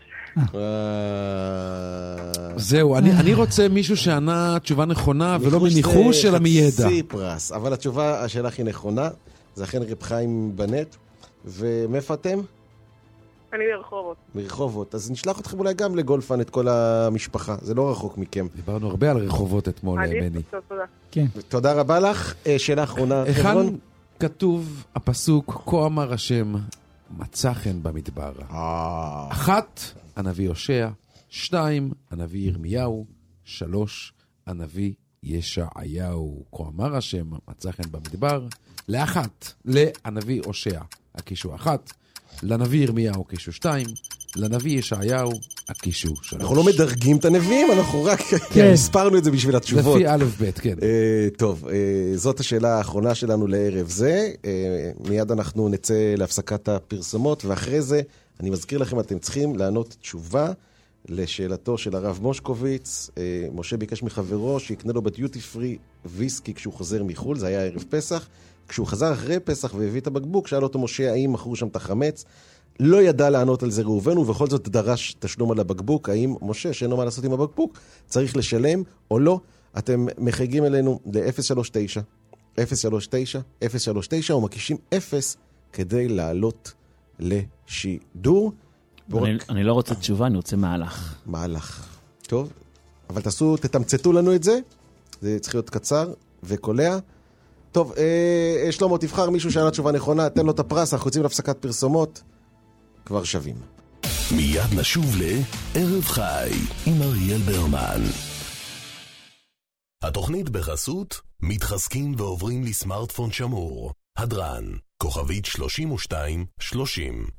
זהו, אני רוצה מישהו שענה תשובה נכונה ולא מניחוש אלא מידע. חצי פרס, אבל התשובה, השאלה הכי נכונה, זה אכן רב חיים בנט. ומאיפה אתם? אני מרחובות. מרחובות. אז נשלח אתכם אולי גם לגולפן את כל המשפחה. זה לא רחוק מכם. דיברנו הרבה על רחובות אתמול, מני. תודה. כן. תודה רבה לך. שאלה אחרונה. היכן כתוב הפסוק, כה אמר השם, מצא חן במדבר? אחת, הנביא הושע. שתיים, הנביא ירמיהו. שלוש, הנביא ישעיהו. כה אמר השם, מצא חן במדבר. לאחת, לנביא הושע, הקישו אחת. לנביא ירמיהו, הקישו שתיים. לנביא ישעיהו, הקישו שלוש. אנחנו לא מדרגים את הנביאים, אנחנו רק הספרנו את זה בשביל התשובות. לפי א' ב', כן. טוב, זאת השאלה האחרונה שלנו לערב זה. מיד אנחנו נצא להפסקת הפרסומות, ואחרי זה אני מזכיר לכם, אתם צריכים לענות תשובה לשאלתו של הרב מושקוביץ. משה ביקש מחברו שיקנה לו בדיוטי פרי ויסקי כשהוא חוזר מחול, זה היה ערב פסח. כשהוא חזר אחרי פסח והביא את הבקבוק, שאל אותו משה האם מכרו שם את החמץ. לא ידע לענות על זה ראובן, ובכל זאת דרש תשלום על הבקבוק. האם משה, שאינו מה לעשות עם הבקבוק, צריך לשלם או לא? אתם מחייגים אלינו ל-אפס שלוש תשע, אפס שלוש תשע, אפס שלוש תשע, ומקישים אפס כדי לעלות לשידור. אני, אני לא רוצה תשובה, אני רוצה מהלך. מהלך. טוב, אבל תעשו, תתמצתו לנו את זה. זה צריך להיות קצר וקולע. טוב, אה, שלמה, תבחר מישהו שענה תשובה נכונה, תן לו את הפרס, אנחנו יוצאים להפסקת פרסומות. כבר שווים. מיד נשוב לערב חי עם אריאל ברמן. התוכנית בחסות מתחזקים ועוברים לסמארטפון שמור. הדרן, כוכבית שלושים ושתיים שלושים.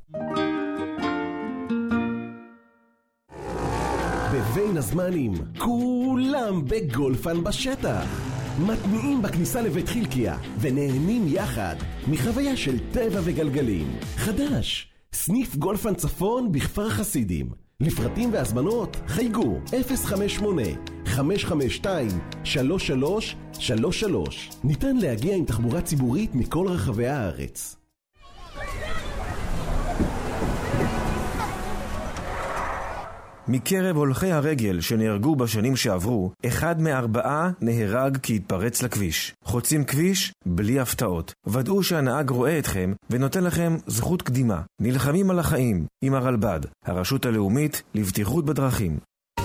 בבין הזמנים, כולם בגולפן בשטח. מתניעים בכניסה לבית חילקיה ונהנים יחד מחוויה של טבע וגלגלים. חדש, סניף גולפן צפון בכפר חסידים. לפרטים והזמנות חייגו אפס חמש שמונה חמש חמש שתיים שלוש שלוש שלוש שלוש. ניתן להגיע עם תחבורה ציבורית מכל רחבי הארץ. מקרב הולכי הרגל שנהרגו בשנים שעברו, אחד מארבעה נהרג כי התפרץ לכביש. חוצים כביש בלי הפתעות. ודאו שהנהג רואה אתכם ונותן לכם זכות קדימה. נלחמים על החיים עם הרלב"ד, הרשות הלאומית לבטיחות בדרכים.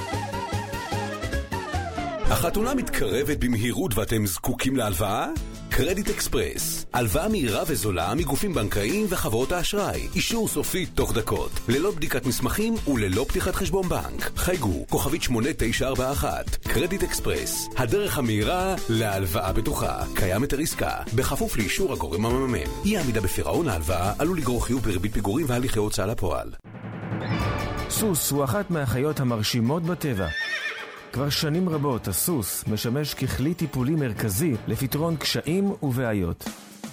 החתונה מתקרבת במהירות ואתם זקוקים להלוואה? קרדיט אקספרס, הלוואה מהירה וזולה מגופים בנקאיים וחברות האשראי. אישור סופי תוך דקות, ללא בדיקת מסמכים וללא פתיחת חשבון בנק. חייגו, כוכבית שמונה תשע ארבע אחת. קרדיט אקספרס, הדרך המהירה להלוואה בטוחה. קיים היתר עסקה, בכפוף לאישור הגורם המממן. אי עמידה בפירעון ההלוואה עלול לגרור חיוב בריבית פיגורים והליכי הוצאה לפועל. סוס הוא אחת מהחיות המרשימות בטבע. כבר שנים רבות הסוס משמש ככלי טיפולי מרכזי לפתרון קשיים ובעיות.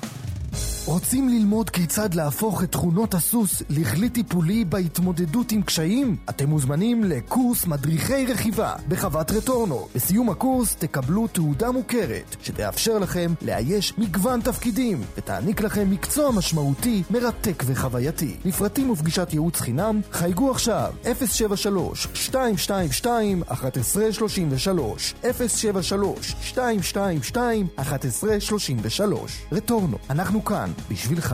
רוצים ללמוד כיצד להפוך את תכונות הסוס לכלי טיפולי בהתמודדות עם קשיים? אתם מוזמנים לקורס מדריכי רכיבה בחוות רטורנו. בסיום הקורס תקבלו תעודה מוכרת שתאפשר לכם לאייש מגוון תפקידים ותעניק לכם מקצוע משמעותי, מרתק וחווייתי. לפרטים ופגישת ייעוץ חינם חייגו עכשיו אפס שבע שלוש שתיים שתיים שתיים אחת עשרה שלושים ושלוש אפס שבע שלוש שתיים שתיים שתיים אחת עשרה שלושים ושלוש. רטורנו, אנחנו כאן בשבילך.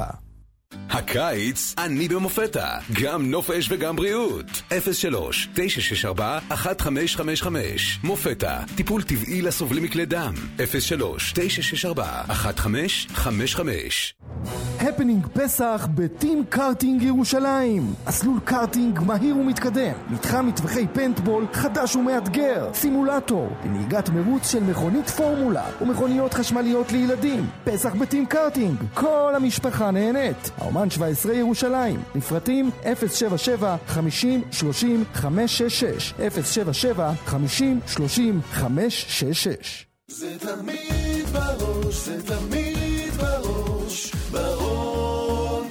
הקיץ אני במופתה, גם נופש וגם בריאות. אפס שלוש תשע שש ארבע אחת חמש חמש חמש. מופתה, טיפול טבעי לסובלים מכלי דם. אפס שלוש תשע שש ארבע אחת חמש חמש חמש. הפנינג פסח בטים קארטינג ירושלים. מסלול קארטינג מהיר ומתקדם, מתחם מטווחי פנטבול חדש ומאתגר, סימולטור לנהיגת מרוץ של מכונית פורמולה ומכוניות חשמליות לילדים. פסח בטים קארטינג, כל המשפחה נהנית. האומן שבע עשרה ירושלים. לפרטים אפס שבע שבע חמישים שלושים חמש שש שש אפס שבע שבע חמישים שלושים חמש שש שש. זה תמיד בראש, זה תמיד בראש, ברון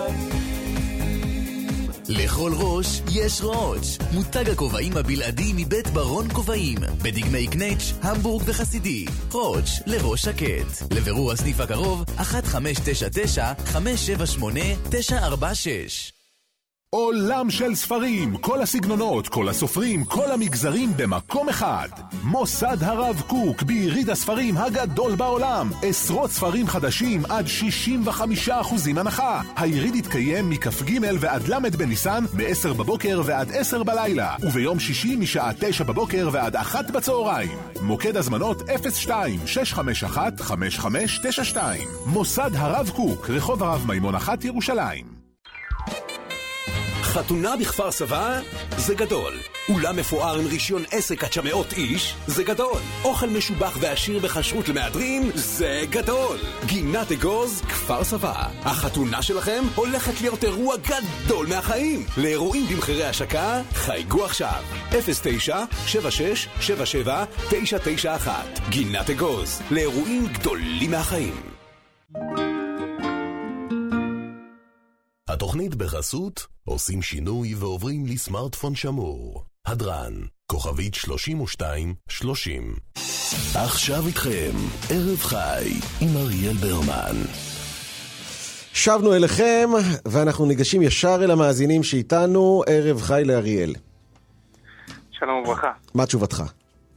כובעים. לכל ראש יש ראש. מותג הכובעים הבלעדי מבית ברון כובעים, בדגמי קנץ', המבורג וחסידי. ראש לראש שקט. לבירור הסניף הקרוב אחת חמש תשע תשע חמש שבע שמונה תשע ארבע שש. עולם של ספרים, כל הסגנונות, כל הסופרים, כל המגזרים במקום אחד. מוסד הרב קוק, ביריד הספרים הגדול בעולם. עשרות ספרים חדשים עד שישים וחמישה אחוזים הנחה. היריד יתקיים מכף ג' ועד למד בניסן מ-עשר בבוקר ועד עשר בלילה, וביום שישי משעה תשע בבוקר ועד אחת בצהריים. מוקד הזמנות אפס שתיים שש חמש אחת חמש חמש תשע שתיים. מוסד הרב קוק, רחוב הרב מימון אחת ירושלים. חתונה בכפר סבא זה גדול. אולם מפואר עם רישיון עסק עד תשע מאות איש זה גדול. אוכל משובח ועשיר בכשרות למהדרין זה גדול. גינת אגוז, כפר סבא. החתונה שלכם הולכת להיות אירוע גדול מהחיים. לאירועים במחירי השקה חייגו עכשיו אפס תשע שבע שש שבע שבע תשע תשע אחת. גינת אגוז, לאירועים גדולים מהחיים. התוכנית בחסות עושים שינוי ועוברים לסמארטפון שמור. הדרן, כוכבית שלושים ושתיים שלושים. עכשיו איתכם, ערב חי עם אריאל ברמן. שבנו אליכם ואנחנו ניגשים ישר אל המאזינים שאיתנו. ערב חי לאריאל. שלום וברכה. מה תשובתך?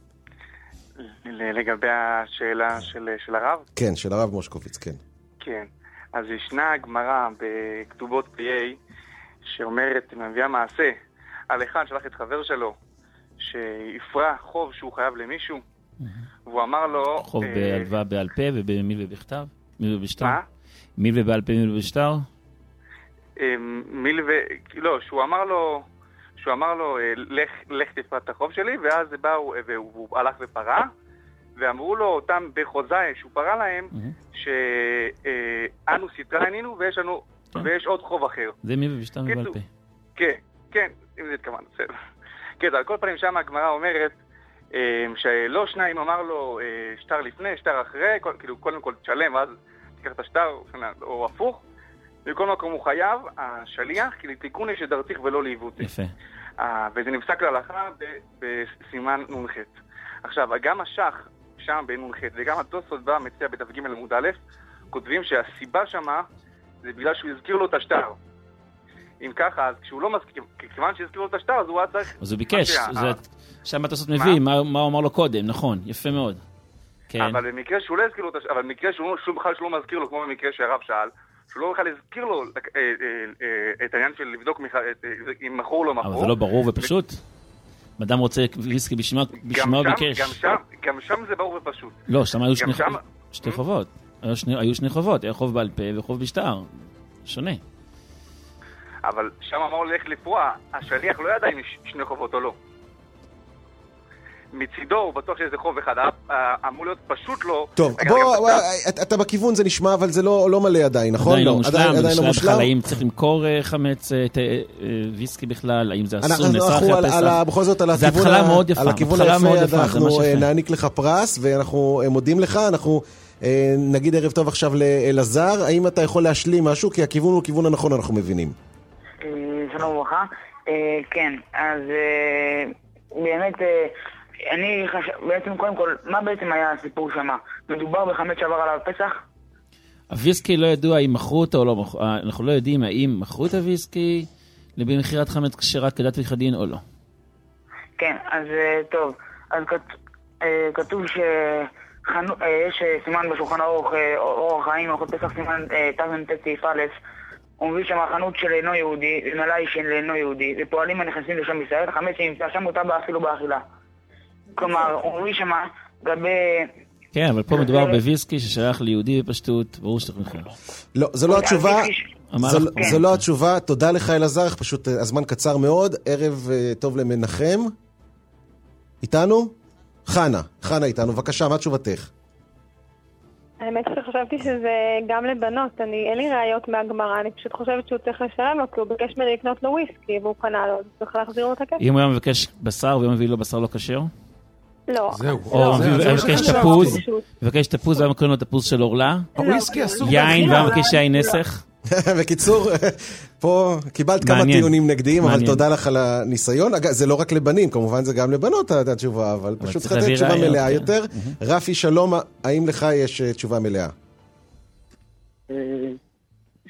לגבי השאלה של, של הרב? כן, של הרב מושקוביץ, כן. כן. אז ישנה גמרא בכתובות פ"א שאומרת, מביאה מעשה, על אחד שלח את חבר שלו שיפרע חוב שהוא חייב למישהו, והוא אמר לו... חוב בהלוואה בעל פה ובמיל ובכתב? מיל ובשטר? מה? מיל ובעל פה מיל ובשטר? מיל ו... לא, שהוא אמר לו, שהוא אמר לו, לך, לך תפרע את החוב שלי, ואז באו, והוא הלך ופרע, ואמרו לו אותם בחוזה שהוא פרע להם, שאנו סתרה עינינו ויש לנו, ויש עוד חוב אחר. זה מי ובשטר מבעל פה. כן, כן, אם זה התכוון, בסדר. כן, על כל פנים שם הגמרא אומרת, שלא שניים אמר לו שטר לפני, שטר אחרי, כאילו קודם כל תשלם, ואז תיקח את השטר, או הפוך, בכל מקום הוא חייב, השליח, כי לתיקון יש שדרתיך ולא לעיוות. יפה. וזה נפסק להלכה בסימן נ"ח. עכשיו, גם השח, שם בנ"ח, וגם התוספות בא מציע בדף ג' עמוד א', כותבים שהסיבה שמה זה בגלל שהוא הזכיר לו את השטר. אם ככה, אז כשהוא לא מזכיר, כיוון שהזכיר לו את השטר, אז הוא היה צריך... אז הוא ביקש, שם התוספות מביא, מה הוא אמר לו קודם, נכון, יפה מאוד. אבל במקרה שהוא לא הזכיר לו את השטר, אבל במקרה שהוא בכלל שלא מזכיר לו, כמו במקרה שהרב שאל, שהוא לא בכלל הזכיר לו את העניין של לבדוק אם מכור לו מכור. אבל זה לא ברור ופשוט? אדם רוצה ויסקי בשמה וביקש. גם שם זה ברור ופשוט. לא, שם היו שני חובות. היו שני חובות, היה חוב בעל פה וחוב בשטר. שונה. אבל שם אמרו לך לפרוע, השליח לא ידע אם יש שני חובות או לא. מצידו הוא בטוח שזה חוב אחד, אמור להיות פשוט לא... טוב, בוא, אתה בכיוון זה נשמע, אבל זה לא מלא עדיין, נכון? עדיין לא מושלם, עדיין לא מושלם. האם צריך למכור חמץ ויסקי בכלל, האם זה אסור, נאסר אחרי הפסח? בכל זאת, על הכיוון היפה, אנחנו נעניק לך פרס, ואנחנו מודים לך, אנחנו נגיד ערב טוב עכשיו לאלעזר, האם אתה יכול להשלים משהו? כי הכיוון הוא כיוון הנכון, אנחנו מבינים. שלום וברכה. כן, אז באמת... אני חושב, בעצם קודם כל, מה בעצם היה הסיפור שמה? מדובר בחמץ שעבר עליו פסח? הוויסקי לא ידוע אם מכרו אותו או לא מכרו, אנחנו לא יודעים האם מכרו את הוויסקי במכירת חמץ כשרה כדת וכדין או לא. כן, אז טוב, אז כתוב שיש סימן בשולחן אורך, אורח חיים, אוכל פסח סימן תז סעיף א', הוא מביא שם החנות של אינו יהודי, מלאי של אינו יהודי, ופועלים הנכנסים לשם ישראל, חמץ שנמצא שם אותה אפילו באכילה. כלומר, הוא מביא שם גבי... כן, אבל פה מדובר בוויסקי ששייך ליהודי בפשטות, ברור שצריך מחיר. לא, זו לא התשובה, זו לא התשובה, תודה לך אלעזר, פשוט הזמן קצר מאוד, ערב טוב למנחם. איתנו? חנה, חנה איתנו, בבקשה, מה תשובתך? האמת שחשבתי שזה גם לבנות, אני, אין לי ראיות מהגמרא, אני פשוט חושבת שהוא צריך לשלם לו, כי הוא ביקש ממני לקנות לו וויסקי, והוא קנה לו, אז צריך להחזיר לו את הכסף. אם הוא היה מבקש בשר, והוא מביא לו בשר לא כשר? לא. זהו. או מבקש תפוז, מבקש תפוז, והוא מקרין לו תפוז של אורלה? הוויסקי אסור. יין, והוא מבקש יין נסך? בקיצור, פה קיבלת כמה טיעונים נגדיים, אבל תודה לך על הניסיון. אגב, זה לא רק לבנים, כמובן זה גם לבנות התשובה, אבל פשוט צריך לתת תשובה מלאה יותר. רפי, שלום, האם לך יש תשובה מלאה?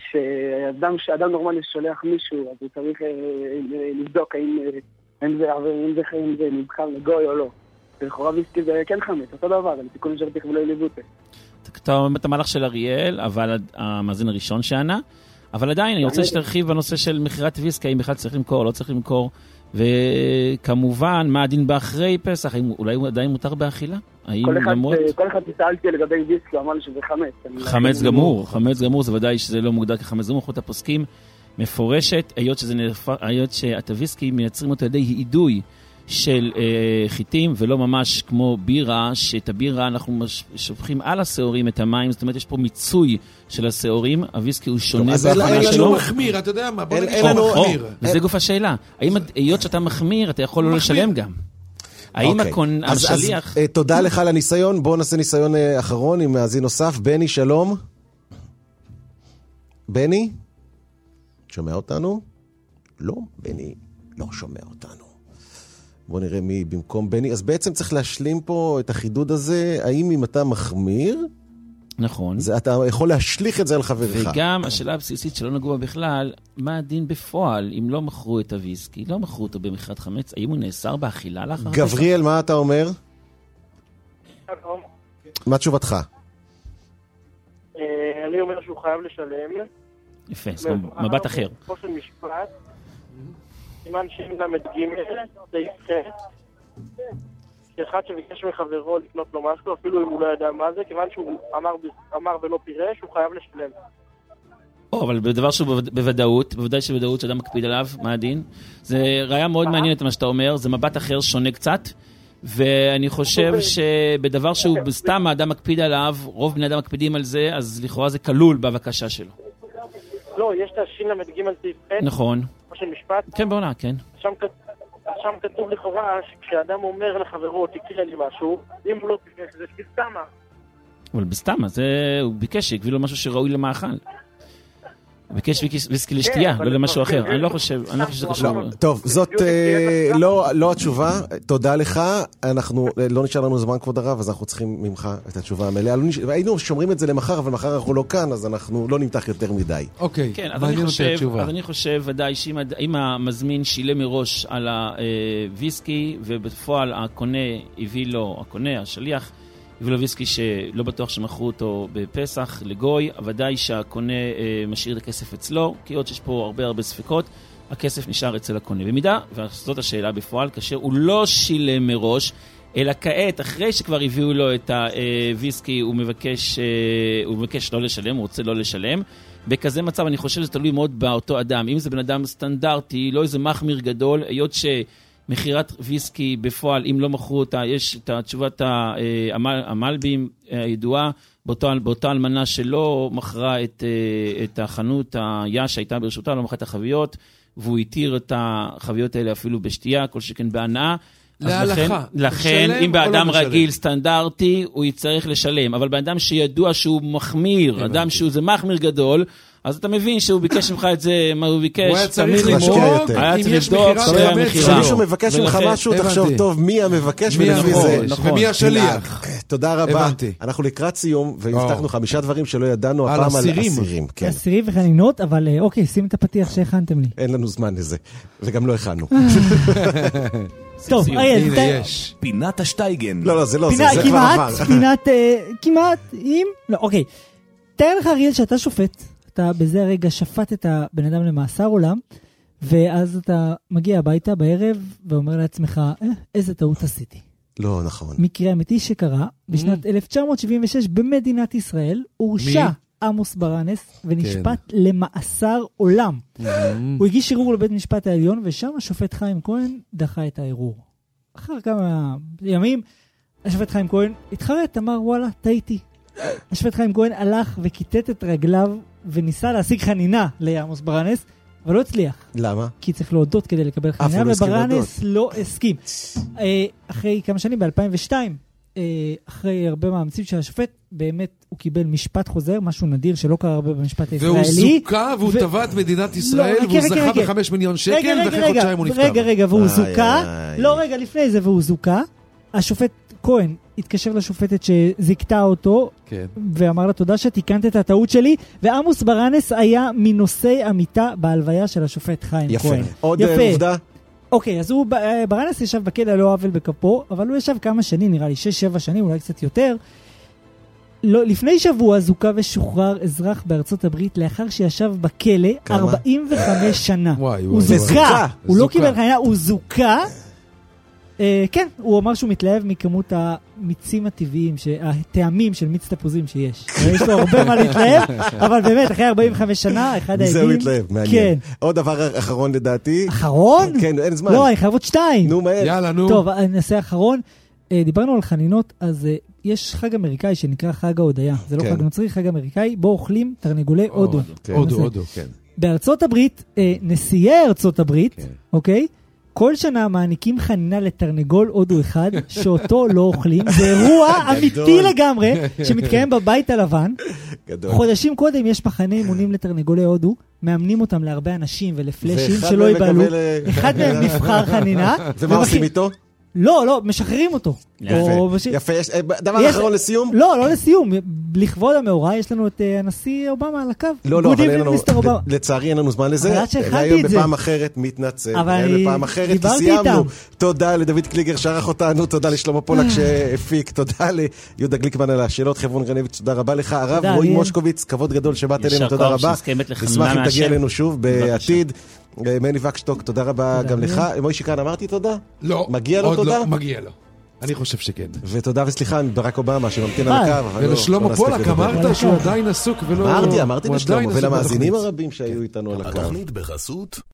שאדם, שאדם נורמלי שולח מישהו, אז הוא צריך לבדוק האם זה חיים זה נבחר לגוי או לא. ולכאורה ויסקי זה כן חמץ, אותו דבר, אני תיקון שרתיך ולא ילבוטה. אתה אומר את המהלך של אריאל, אבל המאזין הראשון שענה, אבל עדיין אני רוצה שתרחיב בנושא של מחירת ויסקי, האם בכלל צריך למכור, לא צריך למכור, וכמובן, מה הדין באחרי פסח, אולי הוא עדיין מותר באכילה? כל אחד תסאלתי לגבי ויסקי, אמר לי שזה חמץ. חמץ גמור, חמץ גמור, זה ודאי שזה לא מוגדר כחמץ גמור, חוט הפוסקים מפורשת, היות שאת הוויסקי מייצרים אותו ידי אידוי, של אה, חיטים, ולא ממש כמו בירה, שאת הבירה אנחנו שופכים על השעורים את המים, זאת אומרת, יש פה מיצוי של השעורים, הוויסקי הוא שונה בהכנה שלו. הוא מחמיר, אתה יודע מה, בוא נגיד שהוא מחמיר. וזה גוף השאלה. האם היות שאתה מחמיר, אתה יכול לא לשלם גם? האם השליח... תודה לך על הניסיון, בואו נעשה ניסיון אחרון עם מאזין נוסף. בני, שלום. בני? שומע אותנו? לא, בני לא שומע אותנו. בוא נראה מי במקום בני. אז בעצם צריך להשלים פה את החידוד הזה, האם אם אתה מחמיר, נכון. זה, אתה יכול להשליך את זה על חברך. וגם השאלה הבסיסית שלא נגוע בכלל, מה הדין בפועל אם לא מכרו את הוויסקי, לא מכרו אותו במחירת חמץ, האם הוא נאסר באכילה לאחר? גבריאל, מה אתה אומר? שלום. מה תשובתך? אני אומר שהוא חייב לשלם. יפה, מבט אחר. פה של משפט, סימן שאם גם את ג' זה יפחת, שאחד שביקש מחברו לקנות לו משהו, אפילו אם הוא לא ידע מה זה, כיוון שהוא אמר, אמר ולא פירש, הוא חייב לשלם. או, אבל בדבר שהוא בוודאות, בוודאי שבוודאות שאדם מקפיד עליו, מה הדין? זה ראיה מאוד מעניינת מה שאתה אומר, זה מבט אחר שונה קצת, ואני חושב שבדבר שהוא סתם האדם מקפיד עליו, רוב בני אדם מקפידים על זה, אז לכאורה זה כלול בבקשה שלו. לא, יש את השין למד ג' סעיף ח' נכון. של משפט. כן, בעונה, כן. שם, שם כתוב לכאורה שכשאדם אומר לחברו, תקרא לי משהו, אם הוא לא ביקש, זה סתמה. אבל בסתמה, זה, הוא ביקש שיקביא לו משהו שראוי למאכל. הוא ביקש ויסקי לשתייה, לא למשהו אחר. אני לא חושב, אני לא חושב שזה קשור. טוב, זאת לא התשובה. תודה לך. אנחנו, לא נשאר לנו זמן כבוד הרב, אז אנחנו צריכים ממך את התשובה המלאה. היינו שומרים את זה למחר, אבל מחר אנחנו לא כאן, אז אנחנו לא נמתח יותר מדי. אוקיי, כן, אז אני חושב, אז אני חושב ודאי שאם המזמין שילם מראש על הוויסקי, ובפועל הקונה הביא לו, הקונה, השליח, הביא לו ויסקי שלא בטוח שמכרו אותו בפסח לגוי, ודאי שהקונה אה, משאיר את הכסף אצלו, כי עוד שיש פה הרבה הרבה ספקות, הכסף נשאר אצל הקונה. במידה, וזאת השאלה בפועל, כאשר הוא לא שילם מראש, אלא כעת, אחרי שכבר הביאו לו את הוויסקי, הוא מבקש, אה, הוא מבקש לא לשלם, הוא רוצה לא לשלם. בכזה מצב אני חושב שזה תלוי מאוד באותו אדם. אם זה בן אדם סטנדרטי, לא איזה מחמיר גדול, היות ש... מחירת ויסקי בפועל, אם לא מכרו אותה, יש את התשובת המלבים הידועה, באותה אלמנה שלא מכרה את, את החנות היה שהייתה ברשותה, לא מכרה את החביות, והוא התיר את החביות האלה אפילו בשתייה, כל שכן בהנאה. להלכה. לכן, אם באדם רגיל סטנדרטי, הוא יצטרך לשלם. אבל באדם שידוע שהוא מחמיר, אדם שהוא זה מחמיר גדול, אז אתה מבין שהוא ביקש ממך את זה, מה הוא ביקש? הוא היה צריך לבדוק, היה צריך לבדוק, כשמישהו מבקש ממך משהו, תחשוב טוב מי המבקש ולפי זה. ומי השליח. תודה רבה. אנחנו לקראת סיום, והבטחנו חמישה דברים שלא ידענו הפעם על אסירים. אסירים וחנינות, אבל אוקיי, שים את הפתיח שהכנתם לי. אין לנו זמן לזה, וגם לא הכנו. טוב, הנה יש. פינת השטייגן. לא, לא, זה לא, זה כבר עבר. פינת, כמעט, אם, לא, אוקיי. תאר לך אריאל שאתה שופט. אתה בזה הרגע שפט את הבן אדם למאסר עולם, ואז אתה מגיע הביתה בערב, ואומר לעצמך, אה, איזה טעות עשיתי. לא, נכון. מקרה אמיתי שקרה, בשנת אלף תשע מאות שבעים ושש במדינת ישראל, הורשע עמוס ברנס, ונשפט למאסר עולם. הוא הגיש ערעור לבית משפט העליון, ושם השופט חיים כהן דחה את הערעור. אחר כמה ימים, השופט חיים כהן התחרט, אמר, וואלה, טעיתי. השופט חיים כהן הלך וכיתת את רגליו וניסה להשיג חנינה לעמוס ברנס, אבל לא הצליח. למה? כי צריך להודות כדי לקבל חנינה, וברנס לא הסכים. אחרי כמה שנים, ב-אלפיים ושתיים, אחרי הרבה מאמצים של השופט, באמת הוא קיבל משפט חוזר, משהו נדיר שלא קרה הרבה במשפט הישראלי. והוא זוכה, והוא תבע את מדינת ישראל, והוא זכה בחמש מיליון שקל, ואחרי חודשיים הוא נפטר. רגע, רגע, והוא זוכה. לא, רגע, לפני זה, והוא זוכה. השופט כהן התקשר לשופטת שזיקתה אותו, כן. ואמר לה תודה שתיקנת את הטעות שלי, ועמוס ברנס היה מנושאי המיטה בהלוויה של השופט חיים יפה. כהן. עוד יפה. עובדה? אוקיי, אז הוא, ברנס ישב בכלא לא עוול בכפו, אבל הוא ישב כמה שנים, נראה לי שש שבע שנים, אולי קצת יותר. לא, לפני שבוע זוכה ושוחרר אזרח בארצות הברית לאחר שישב בכלא כמה? ארבעים וחמש שנה. וואי, הוא וואי, זוכה, וואי. הוא לא זוכה. קיבל חנינה, הוא זוכה. אה, כן, הוא אמר שהוא מתלהב מכמות המיצים הטבעיים, הטעמים של מיץ תפוזים שיש. יש לו הרבה מה להתלהב, אבל באמת, אחרי ארבעים וחמש שנה, אחד העדים... מזה הוא התלהב, מעניין. כן. עוד דבר אחרון לדעתי. אחרון? כן, אין זמן. לא, אני חייב עוד שתיים. נו, מהר. יאללה, נו. טוב, נעשה אחרון. אה, דיברנו על חנינות, אז אה, יש חג אמריקאי שנקרא חג ההודיה. זה לא כן. חג נוצרי, חג אמריקאי, בו אוכלים תרנגולי הודו. כן. הודו, אז, הודו, כן. בארצות הברית, אה, נשיאי ארצות הברית, כן. אוקיי? כל שנה מעניקים חנינה לתרנגול הודו אחד, שאותו לא אוכלים. זה אירוע אמיתי לגמרי, שמתקיים בבית הלבן. גדול. חודשים קודם יש מחנה אימונים לתרנגולי הודו, מאמנים אותם להרבה אנשים ולפלשים ואחד שלא מהם ייבהלו. מקבל, אה, אחד מהם נבחר חנינה. ומה ומכין- עושים איתו? לא, לא, משחררים אותו. או יפה. בש- יפה. יש- אה, דבר יש- אחרון לסיום? לא, לא לסיום. לכבוד המאורע יש לנו את אה, הנשיא אובמה על הקו. לא, לא, Good אבל אין evening, לנו, מיסטר אובמה. לצערי אין לנו זמן לזה. אבל עד שהכנתי והיום את זה. בפעם אחרת מתנצל. אבל והיום אני בפעם אחרת, כי דיברתי סיימנו. איתם. תודה לדוד קליגר שערך אותנו, תודה לשלמה פולק שהפיק, תודה ליהודה גליקמן על השאלות, חברון גרנביץ', תודה רבה לך. הרב תודה, רועי אריאל. מושקוביץ, כבוד גדול שבאת יישר אלינו, תודה כוח, רבה. שנזכה באמת לחממה נשמח אם מהשם. תגיע אלינו שוב בבקשה. בעתיד. מני וקשטוק, תודה רבה תודה, גם לך. אריאל. מוישי כאן אמרתי תודה? לא. מגיע לו עוד תודה? לא, מגיע לו. אני חושב שכן. ותודה וסליחה מברק אובמה שממתין על אה, הקו. אבל לא- ולשלמה לא נספיק פולק לדבר. אמרת שהוא עדיין עסוק ולא... אמרתי, אמרתי הוא לשלמה עדיין עסוק ולמאזינים בתוכנית. הרבים שהיו איתנו על הקו. התוכנית בחסות